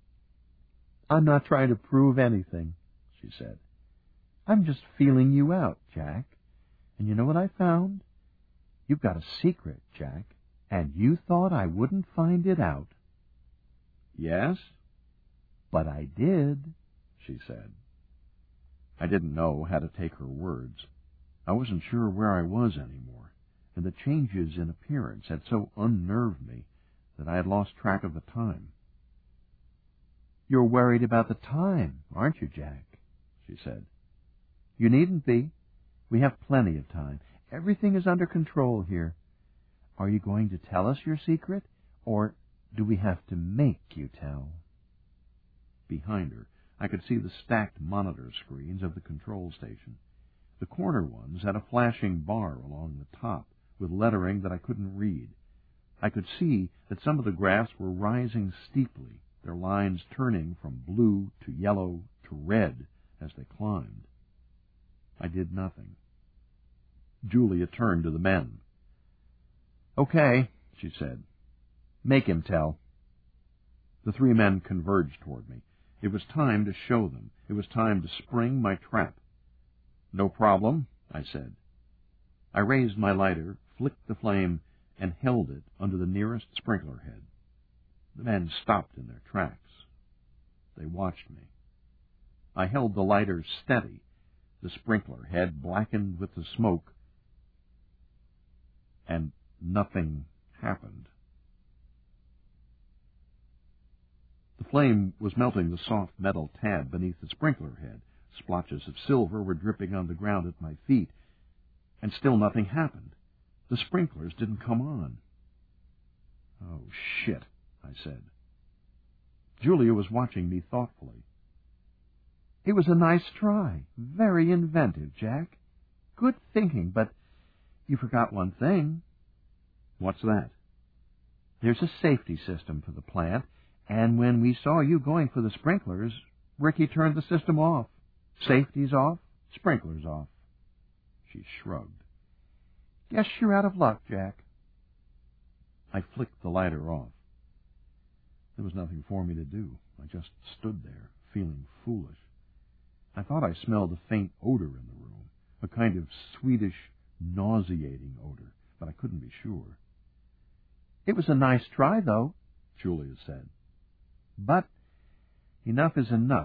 "I'm not trying to prove anything," she said. "I'm just feeling you out, Jack. And you know what I found? You've got a secret, Jack, and you thought I wouldn't find it out." "Yes?" "But I did," she said. I didn't know how to take her words. I wasn't sure where I was anymore, and the changes in appearance had so unnerved me that I had lost track of the time. "You're worried about the time, aren't you, Jack?" she said. "You needn't be. We have plenty of time. Everything is under control here. Are you going to tell us your secret, or do we have to make you tell?" Behind her, I could see the stacked monitor screens of the control station. The corner ones had a flashing bar along the top with lettering that I couldn't read. I could see that some of the graphs were rising steeply, their lines turning from blue to yellow to red as they climbed. I did nothing. Julia turned to the men. "Okay," she said. "Make him tell." The 3 men converged toward me. It was time to show them. It was time to spring my trap. "No problem," I said. I raised my lighter, flicked the flame, and held it under the nearest sprinkler head. The men stopped in their tracks. They watched me. I held the lighter steady. The sprinkler head blackened with the smoke. and nothing happened. The flame was melting the soft metal tab beneath the sprinkler head. Splotches of silver were dripping on the ground at my feet, and still nothing happened. The sprinklers didn't come on. "Oh, shit," I said. Julia was watching me thoughtfully. "It was a nice try. Very inventive, Jack. Good thinking, but you forgot one thing." "What's that?" "There's a safety system for the plant, and when we saw you going for the sprinklers, Ricky turned the system off. Safety's off, sprinklers off." She shrugged. "Guess you're out of luck, Jack." I flicked the lighter off. There was nothing for me to do. I just stood there, feeling foolish. I thought I smelled a faint odor in the room, a kind of sweetish, nauseating odor, but I couldn't be sure. "It was a nice try, though," Julia said. "But enough is enough."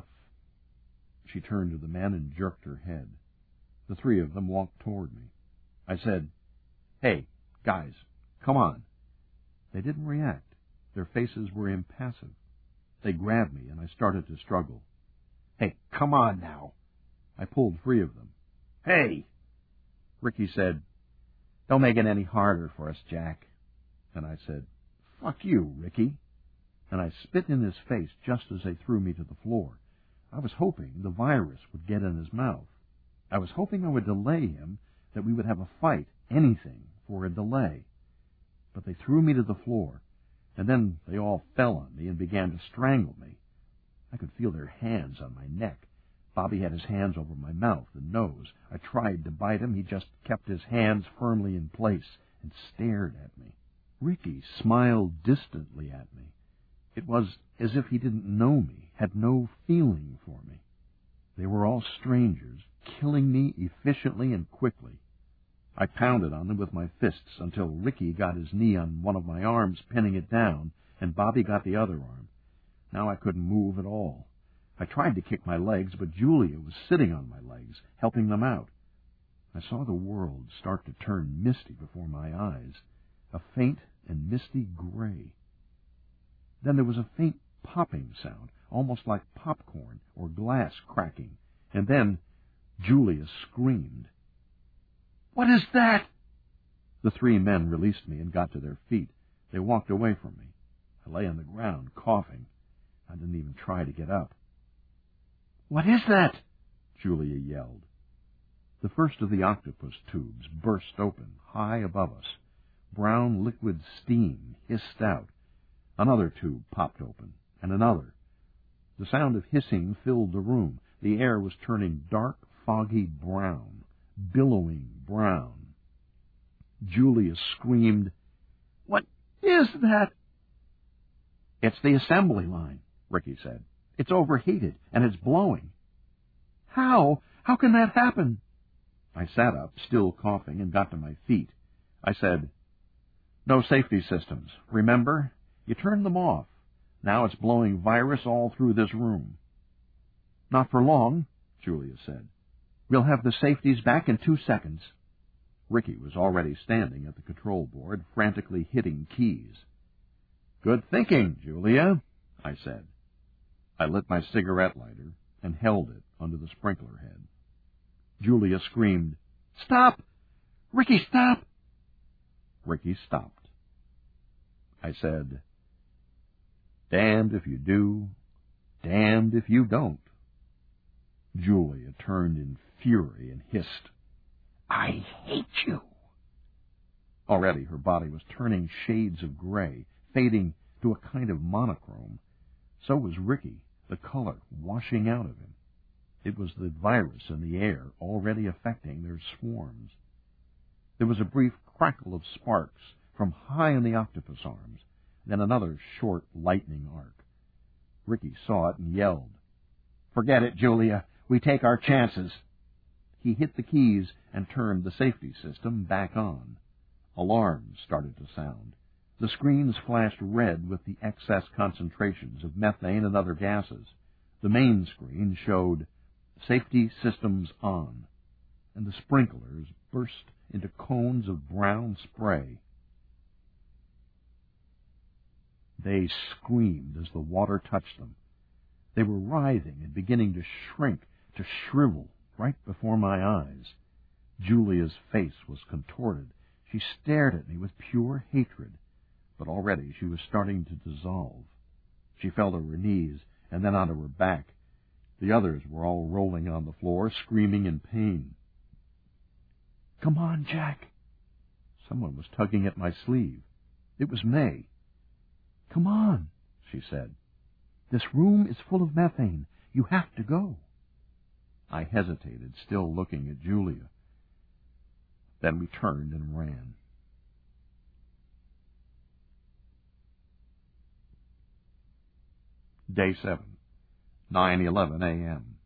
She turned to the men and jerked her head. The three of them walked toward me. I said, "Hey, guys, come on." They didn't react. Their faces were impassive. They grabbed me, and I started to struggle. "Hey, come on now." I pulled free of them. "Hey!" Ricky said, "Don't make it any harder for us, Jack." And I said, "Fuck you, Ricky." And I spit in his face just as they threw me to the floor. I was hoping the virus would get in his mouth. I was hoping I would delay him, that we would have a fight, anything for a delay. But they threw me to the floor, and then they all fell on me and began to strangle me. I could feel their hands on my neck. Bobby had his hands over my mouth and nose. I tried to bite him. He just kept his hands firmly in place and stared at me. Ricky smiled distantly at me. It was as if he didn't know me, had no feeling for me. They were all strangers, killing me efficiently and quickly. I pounded on them with my fists until Ricky got his knee on one of my arms, pinning it down, and Bobby got the other arm. Now I couldn't move at all. I tried to kick my legs, but Julia was sitting on my legs, helping them out. I saw the world start to turn misty before my eyes, a faint and misty gray. Then there was a faint popping sound, almost like popcorn or glass cracking, and then Julia screamed. "What is that?" The three men released me and got to their feet. They walked away from me. I lay on the ground, coughing. I didn't even try to get up. "What is that?" Julia yelled. The first of the octopus tubes burst open, high above us. Brown liquid steam hissed out. Another tube popped open, and another. The sound of hissing filled the room. The air was turning dark, foggy brown, billowing brown. Julia screamed, "What is that?" "It's the assembly line," Ricky said. "It's overheated, and it's blowing." "How? How can that happen?" I sat up, still coughing, and got to my feet. I said, "No safety systems. Remember? You turned them off. Now it's blowing virus all through this room." "Not for long," Julia said. "We'll have the safeties back in 2 seconds." Ricky was already standing at the control board, frantically hitting keys. "Good thinking, Julia," I said. I lit my cigarette lighter and held it under the sprinkler head. Julia screamed, "Stop! Ricky, stop!" Ricky stopped. I said, "Damned if you do, damned if you don't." Julia turned in fury and hissed, "I hate you." Already her body was turning shades of gray, fading to a kind of monochrome. So was Ricky, the color washing out of him. It was the virus in the air already affecting their swarms. There was a brief crackle of sparks from high in the octopus arms, then another short lightning arc. Ricky saw it and yelled, "Forget it, Julia. We take our chances." He hit the keys and turned the safety system back on. Alarms started to sound. The screens flashed red with the excess concentrations of methane and other gases. The main screen showed "Safety Systems On," and the sprinklers burst into cones of brown spray. They screamed as the water touched them. They were writhing and beginning to shrink, to shrivel, right before my eyes. Julia's face was contorted. She stared at me with pure hatred, but already she was starting to dissolve. She fell to her knees and then onto her back. The others were all rolling on the floor, screaming in pain. "Come on, Jack." Someone was tugging at my sleeve. It was May. "Come on," she said. "This room is full of methane. You have to go." I hesitated, still looking at Julia. Then we turned and ran. Day 7, 9:11 a.m.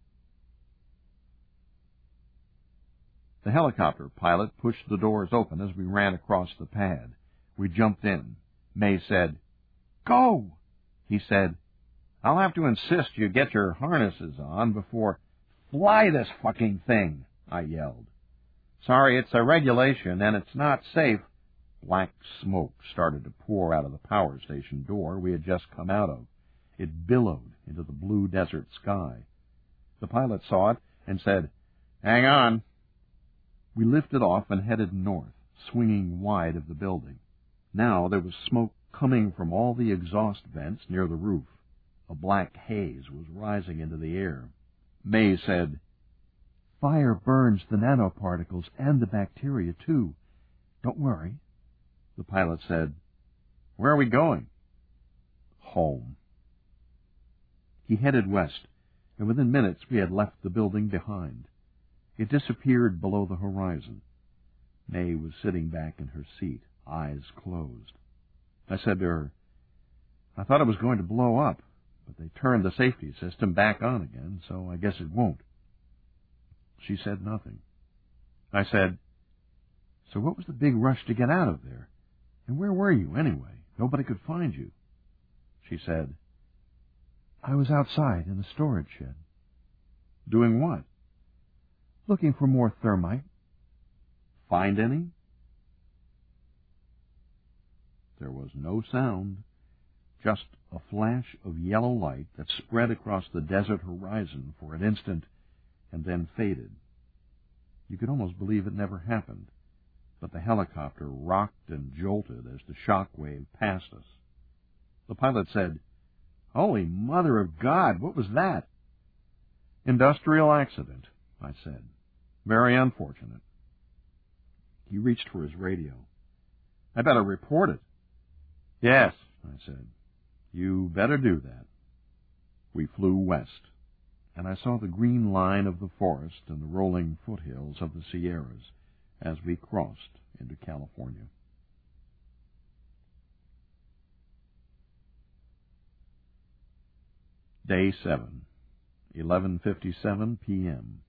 The helicopter pilot pushed the doors open as we ran across the pad. We jumped in. May said, "Go!" He said, "I'll have to insist you get your harnesses on before—" "Fly this fucking thing!" I yelled. "Sorry, it's a regulation, and it's not safe." Black smoke started to pour out of the power station door we had just come out of. It billowed into the blue desert sky. The pilot saw it and said, "Hang on." We lifted off and headed north, swinging wide of the building. Now there was smoke coming from all the exhaust vents near the roof. A black haze was rising into the air. May said, "Fire burns the nanoparticles and the bacteria, too. Don't worry." The pilot said, "Where are we going?" "Home." He headed west, and within minutes we had left the building behind. It disappeared below the horizon. May was sitting back in her seat, eyes closed. I said to her, "I thought it was going to blow up, but they turned the safety system back on again, so I guess it won't." She said nothing. I said, "So what was the big rush to get out of there? And where were you, anyway? Nobody could find you." She said, "I was outside in the storage shed." "Doing what?" "Looking for more thermite." "Find any?" There was no sound, just a flash of yellow light that spread across the desert horizon for an instant and then faded. You could almost believe it never happened, but the helicopter rocked and jolted as the shock wave passed us. The pilot said, "Holy Mother of God, what was that?" "Industrial accident," I said. "Very unfortunate." He reached for his radio. "I better report it." "Yes," I said. "You better do that." We flew west, and I saw the green line of the forest and the rolling foothills of the Sierras as we crossed into California. Day 7, 11:57 p.m.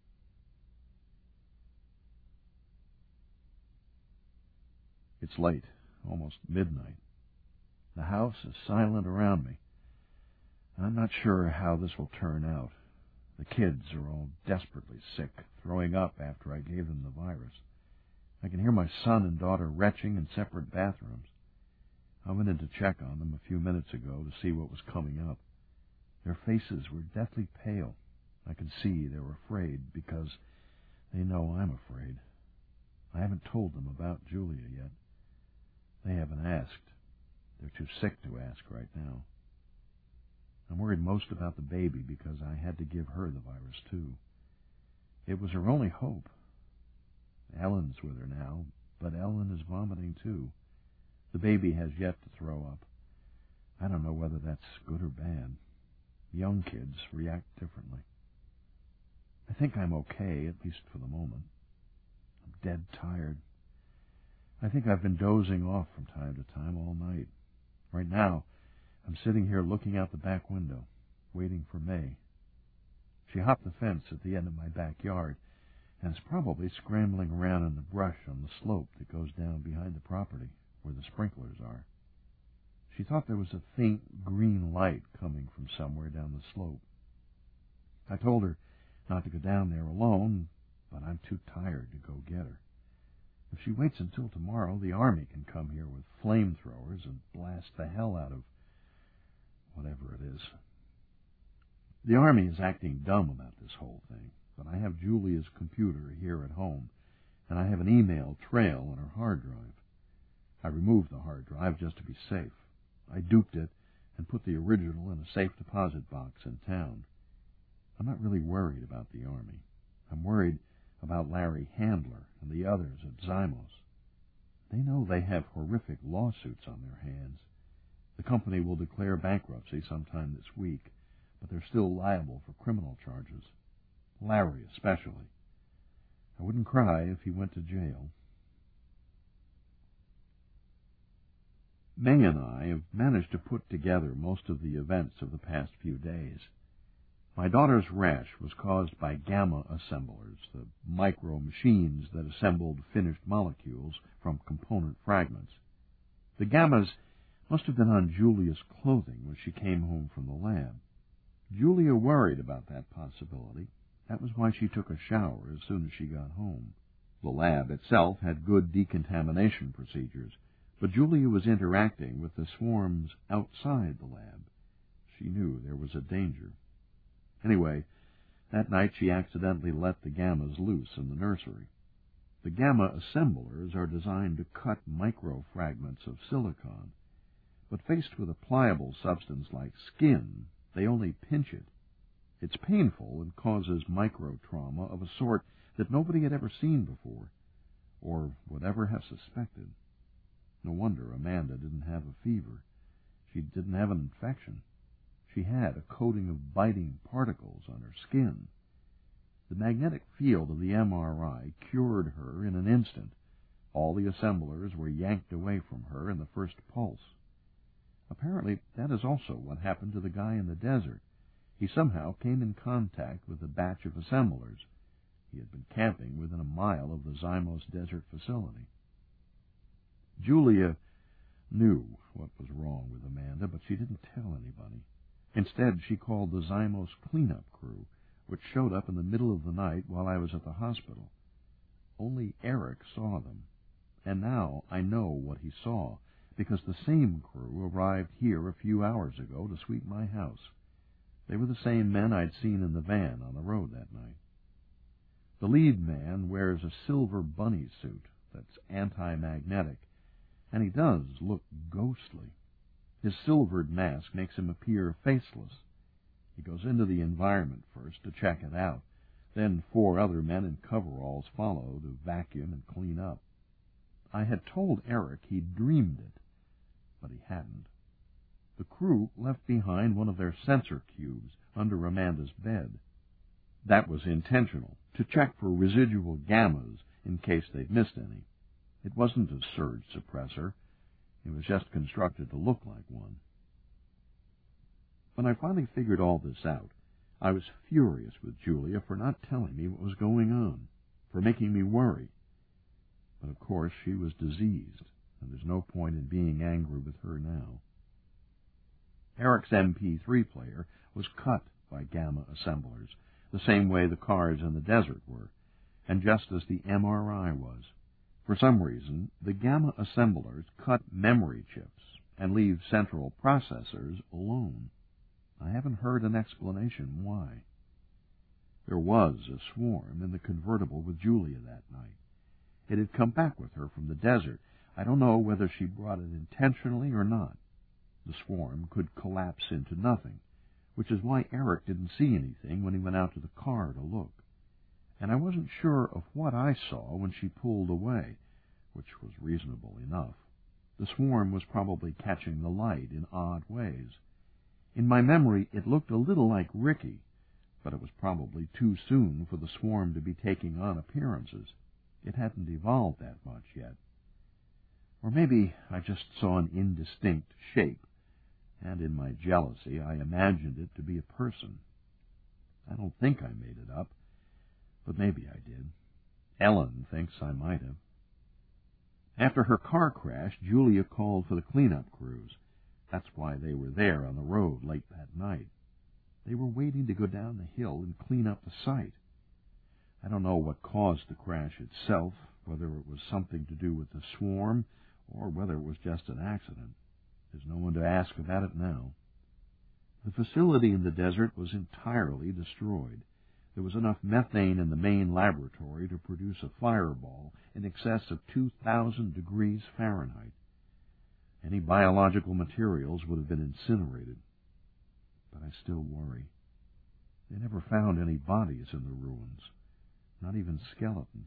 It's late, almost midnight. The house is silent around me. I'm not sure how this will turn out. The kids are all desperately sick, throwing up after I gave them the virus. I can hear my son and daughter retching in separate bathrooms. I went in to check on them a few minutes ago to see what was coming up. Their faces were deathly pale. I could see they were afraid because they know I'm afraid. I haven't told them about Julia yet. They haven't asked. They're too sick to ask right now. I'm worried most about the baby because I had to give her the virus too. It was her only hope. Ellen's with her now, but Ellen is vomiting too. The baby has yet to throw up. I don't know whether that's good or bad. Young kids react differently. I think I'm okay, at least for the moment. I'm dead tired. I think I've been dozing off from time to time all night. Right now, I'm sitting here looking out the back window, waiting for May. She hopped the fence at the end of my backyard and is probably scrambling around in the brush on the slope that goes down behind the property where the sprinklers are. She thought there was a faint green light coming from somewhere down the slope. I told her not to go down there alone, but I'm too tired to go get her. If she waits until tomorrow, the army can come here with flamethrowers and blast the hell out of... whatever it is. The Army is acting dumb about this whole thing, but I have Julia's computer here at home, and I have an email trail on her hard drive. I removed the hard drive just to be safe. I duped it and put the original in a safe deposit box in town. I'm not really worried about the Army. I'm worried about Larry Handler and the others at Zymos. They know they have horrific lawsuits on their hands. The company will declare bankruptcy sometime this week, but they're still liable for criminal charges. Larry especially. I wouldn't cry if he went to jail. May and I have managed to put together most of the events of the past few days. My daughter's rash was caused by gamma assemblers, the micro machines that assembled finished molecules from component fragments. The gammas must have been on Julia's clothing when she came home from the lab. Julia worried about that possibility. That was why she took a shower as soon as she got home. The lab itself had good decontamination procedures, but Julia was interacting with the swarms outside the lab. She knew there was a danger. Anyway, that night she accidentally let the gammas loose in the nursery. The gamma assemblers are designed to cut microfragments of silicon, but faced with a pliable substance like skin, they only pinch it. It's painful and causes micro-trauma of a sort that nobody had ever seen before, or would ever have suspected. No wonder Amanda didn't have a fever. She didn't have an infection. She had a coating of biting particles on her skin. The magnetic field of the MRI cured her in an instant. All the assemblers were yanked away from her in the first pulse. Apparently, that is also what happened to the guy in the desert. He somehow came in contact with a batch of assemblers. He had been camping within a mile of the Zymos desert facility. Julia knew what was wrong with Amanda, but she didn't tell anybody. Instead, she called the Zymos cleanup crew, which showed up in the middle of the night while I was at the hospital. Only Eric saw them, and now I know what he saw, because the same crew arrived here a few hours ago to sweep my house. They were the same men I'd seen in the van on the road that night. The lead man wears a silver bunny suit that's anti-magnetic, and he does look ghostly. His silvered mask makes him appear faceless. He goes into the environment first to check it out. Then 4 other men in coveralls follow to vacuum and clean up. I had told Eric he'd dreamed it, but he hadn't. The crew left behind one of their sensor cubes under Amanda's bed. That was intentional, to check for residual gammas in case they'd missed any. It wasn't a surge suppressor. It was just constructed to look like one. When I finally figured all this out, I was furious with Julia for not telling me what was going on, for making me worry. But of course she was diseased, and there's no point in being angry with her now. Eric's MP3 player was cut by gamma assemblers, the same way the cars in the desert were, and just as the MRI was. For some reason, the gamma assemblers cut memory chips and leave central processors alone. I haven't heard an explanation why. There was a swarm in the convertible with Julia that night. It had come back with her from the desert. I don't know whether she brought it intentionally or not. The swarm could collapse into nothing, which is why Eric didn't see anything when he went out to the car to look. And I wasn't sure of what I saw when she pulled away, which was reasonable enough. The swarm was probably catching the light in odd ways. In my memory, it looked a little like Ricky, but it was probably too soon for the swarm to be taking on appearances. It hadn't evolved that much yet. Or maybe I just saw an indistinct shape, and in my jealousy I imagined it to be a person. I don't think I made it up, but maybe I did. Ellen thinks I might have. After her car crash, Julia called for the cleanup crews. That's why they were there on the road late that night. They were waiting to go down the hill and clean up the site. I don't know what caused the crash itself, whether it was something to do with the swarm or whether it was just an accident. There's no one to ask about it now. The facility in the desert was entirely destroyed. There was enough methane in the main laboratory to produce a fireball in excess of 2,000 degrees Fahrenheit. Any biological materials would have been incinerated. But I still worry. They never found any bodies in the ruins, not even skeletons.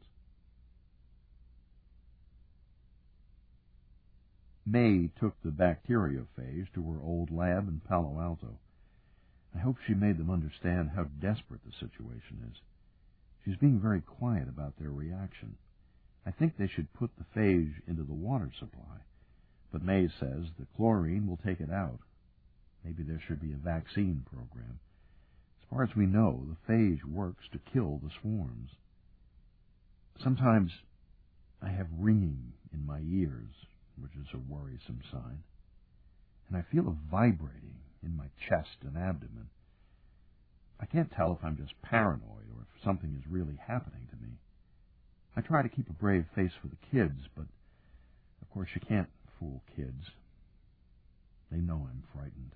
May took the bacteriophage to her old lab in Palo Alto. I hope she made them understand how desperate the situation is. She's being very quiet about their reaction. I think they should put the phage into the water supply, but May says the chlorine will take it out. Maybe there should be a vaccine program. As far as we know, the phage works to kill the swarms. Sometimes I have ringing in my ears, which is a worrisome sign, and I feel a vibrating in my chest and abdomen. I can't tell if I'm just paranoid or if something is really happening to me. I try to keep a brave face for the kids, but of course you can't fool kids. They know I'm frightened.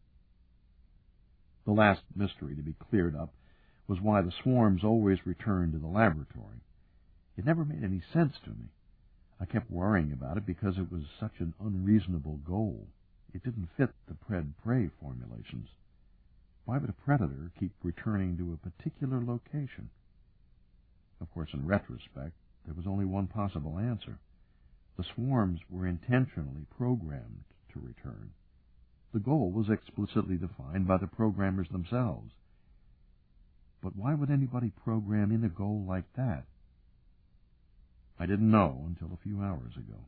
The last mystery to be cleared up was why the swarms always returned to the laboratory. It never made any sense to me. I kept worrying about it because it was such an unreasonable goal. It didn't fit the pred-prey formulations. Why would a predator keep returning to a particular location? Of course, in retrospect, there was only one possible answer. The swarms were intentionally programmed to return. The goal was explicitly defined by the programmers themselves. But why would anybody program in a goal like that? I didn't know until a few hours ago.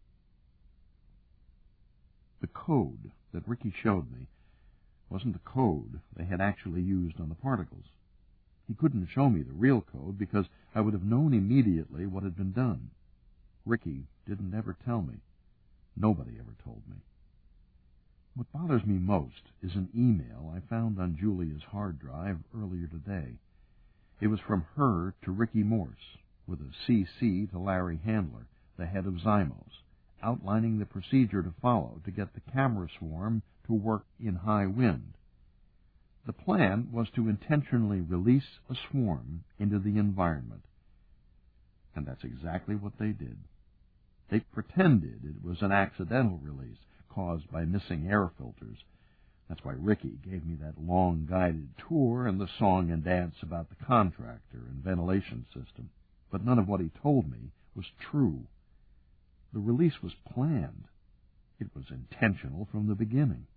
The code that Ricky showed me wasn't the code they had actually used on the particles. He couldn't show me the real code because I would have known immediately what had been done. Ricky didn't ever tell me. Nobody ever told me. What bothers me most is an email I found on Julia's hard drive earlier today. It was from her to Ricky Morse, with a CC to Larry Handler, the head of Zymos, outlining the procedure to follow to get the camera swarm to work in high wind. The plan was to intentionally release a swarm into the environment. And that's exactly what they did. They pretended it was an accidental release caused by missing air filters. That's why Ricky gave me that long guided tour and the song and dance about the contractor and ventilation system. But none of what he told me was true. The release was planned. It was intentional from the beginning.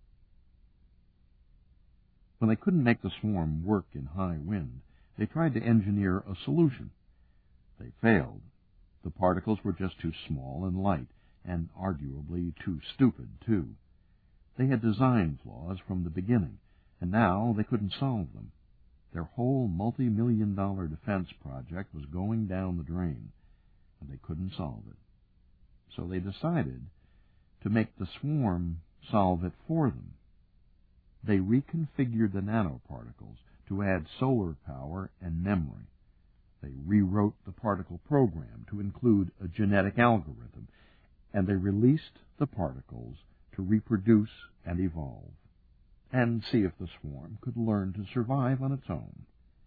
When they couldn't make the swarm work in high wind, they tried to engineer a solution. They failed. The particles were just too small and light, and arguably too stupid, too. They had design flaws from the beginning, and now they couldn't solve them. Their whole multi-million-dollar defense project was going down the drain, and they couldn't solve it. So they decided to make the swarm solve it for them. They reconfigured the nanoparticles to add solar power and memory. They rewrote the particle program to include a genetic algorithm, and they released the particles to reproduce and evolve, and see if the swarm could learn to survive on its own.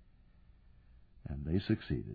And they succeeded.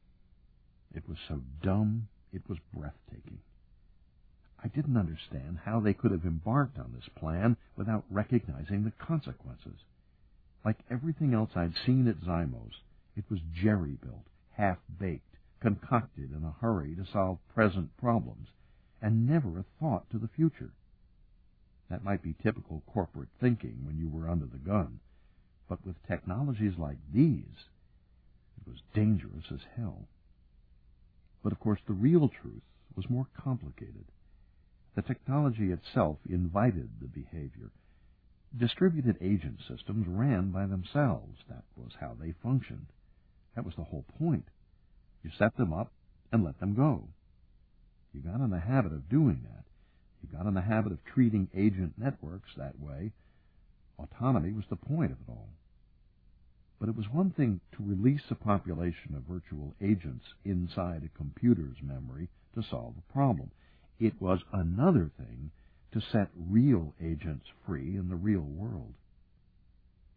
It was so dumb, it was breathtaking. I didn't understand how they could have embarked on this plan without recognizing the consequences. Like everything else I'd seen at Zymos, it was jerry-built, half-baked, concocted in a hurry to solve present problems, and never a thought to the future. That might be typical corporate thinking when you were under the gun, but with technologies like these, it was dangerous as hell. But of course the real truth was more complicated. The technology itself invited the behavior. Distributed agent systems ran by themselves. That was how they functioned. That was the whole point. You set them up and let them go. You got in the habit of doing that. You got in the habit of treating agent networks that way. Autonomy was the point of it all. But it was one thing to release a population of virtual agents inside a computer's memory to solve a problem. It was another thing to set real agents free in the real world.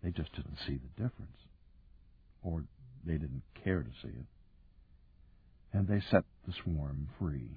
They just didn't see the difference. Or they didn't care to see it. And they set the swarm free.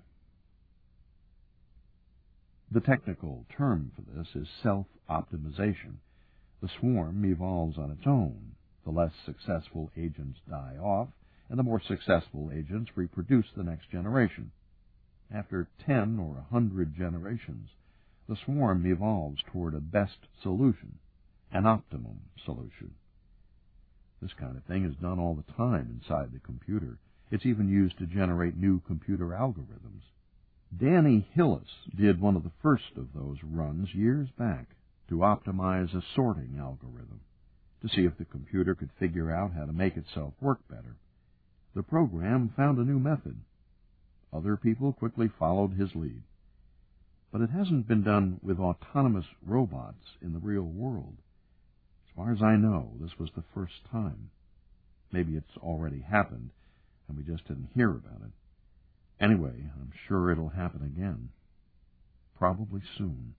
The technical term for this is self-optimization. The swarm evolves on its own. The less successful agents die off, and the more successful agents reproduce the next generation. After 10 or 100 generations, the swarm evolves toward a best solution, an optimum solution. This kind of thing is done all the time inside the computer. It's even used to generate new computer algorithms. Danny Hillis did one of the first of those runs years back to optimize a sorting algorithm, to see if the computer could figure out how to make itself work better. The program found a new method. Other people quickly followed his lead. But it hasn't been done with autonomous robots in the real world. As far as I know, this was the first time. Maybe it's already happened, and we just didn't hear about it. Anyway, I'm sure it'll happen again. Probably soon.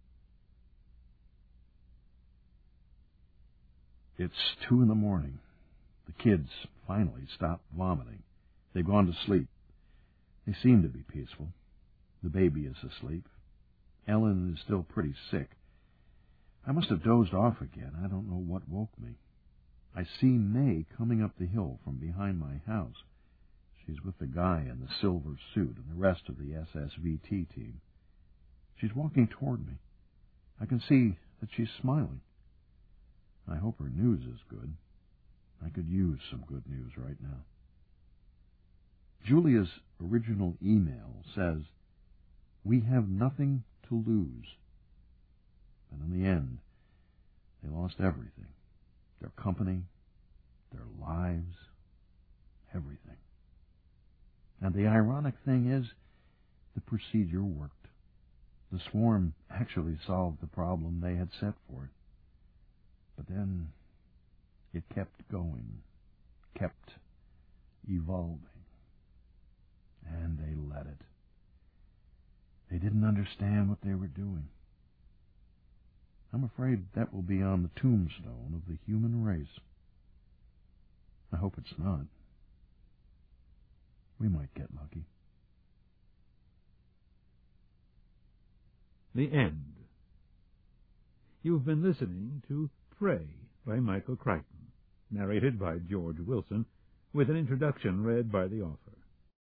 It's 2 a.m. The kids finally stopped vomiting. They've gone to sleep. They seem to be peaceful. The baby is asleep. Ellen is still pretty sick. I must have dozed off again. I don't know what woke me. I see May coming up the hill from behind my house. She's with the guy in the silver suit and the rest of the SSVT team. She's walking toward me. I can see that she's smiling. I hope her news is good. I could use some good news right now. Julia's original email says, "We have nothing to lose." And in the end, they lost everything. Their company, their lives, everything. And the ironic thing is, the procedure worked. The swarm actually solved the problem they had set for it. But then it kept going, kept evolving. And they let it. They didn't understand what they were doing. I'm afraid that will be on the tombstone of the human race. I hope it's not. We might get lucky. The End. You've been listening to Prey by Michael Crichton, narrated by George Wilson, with an introduction read by the author.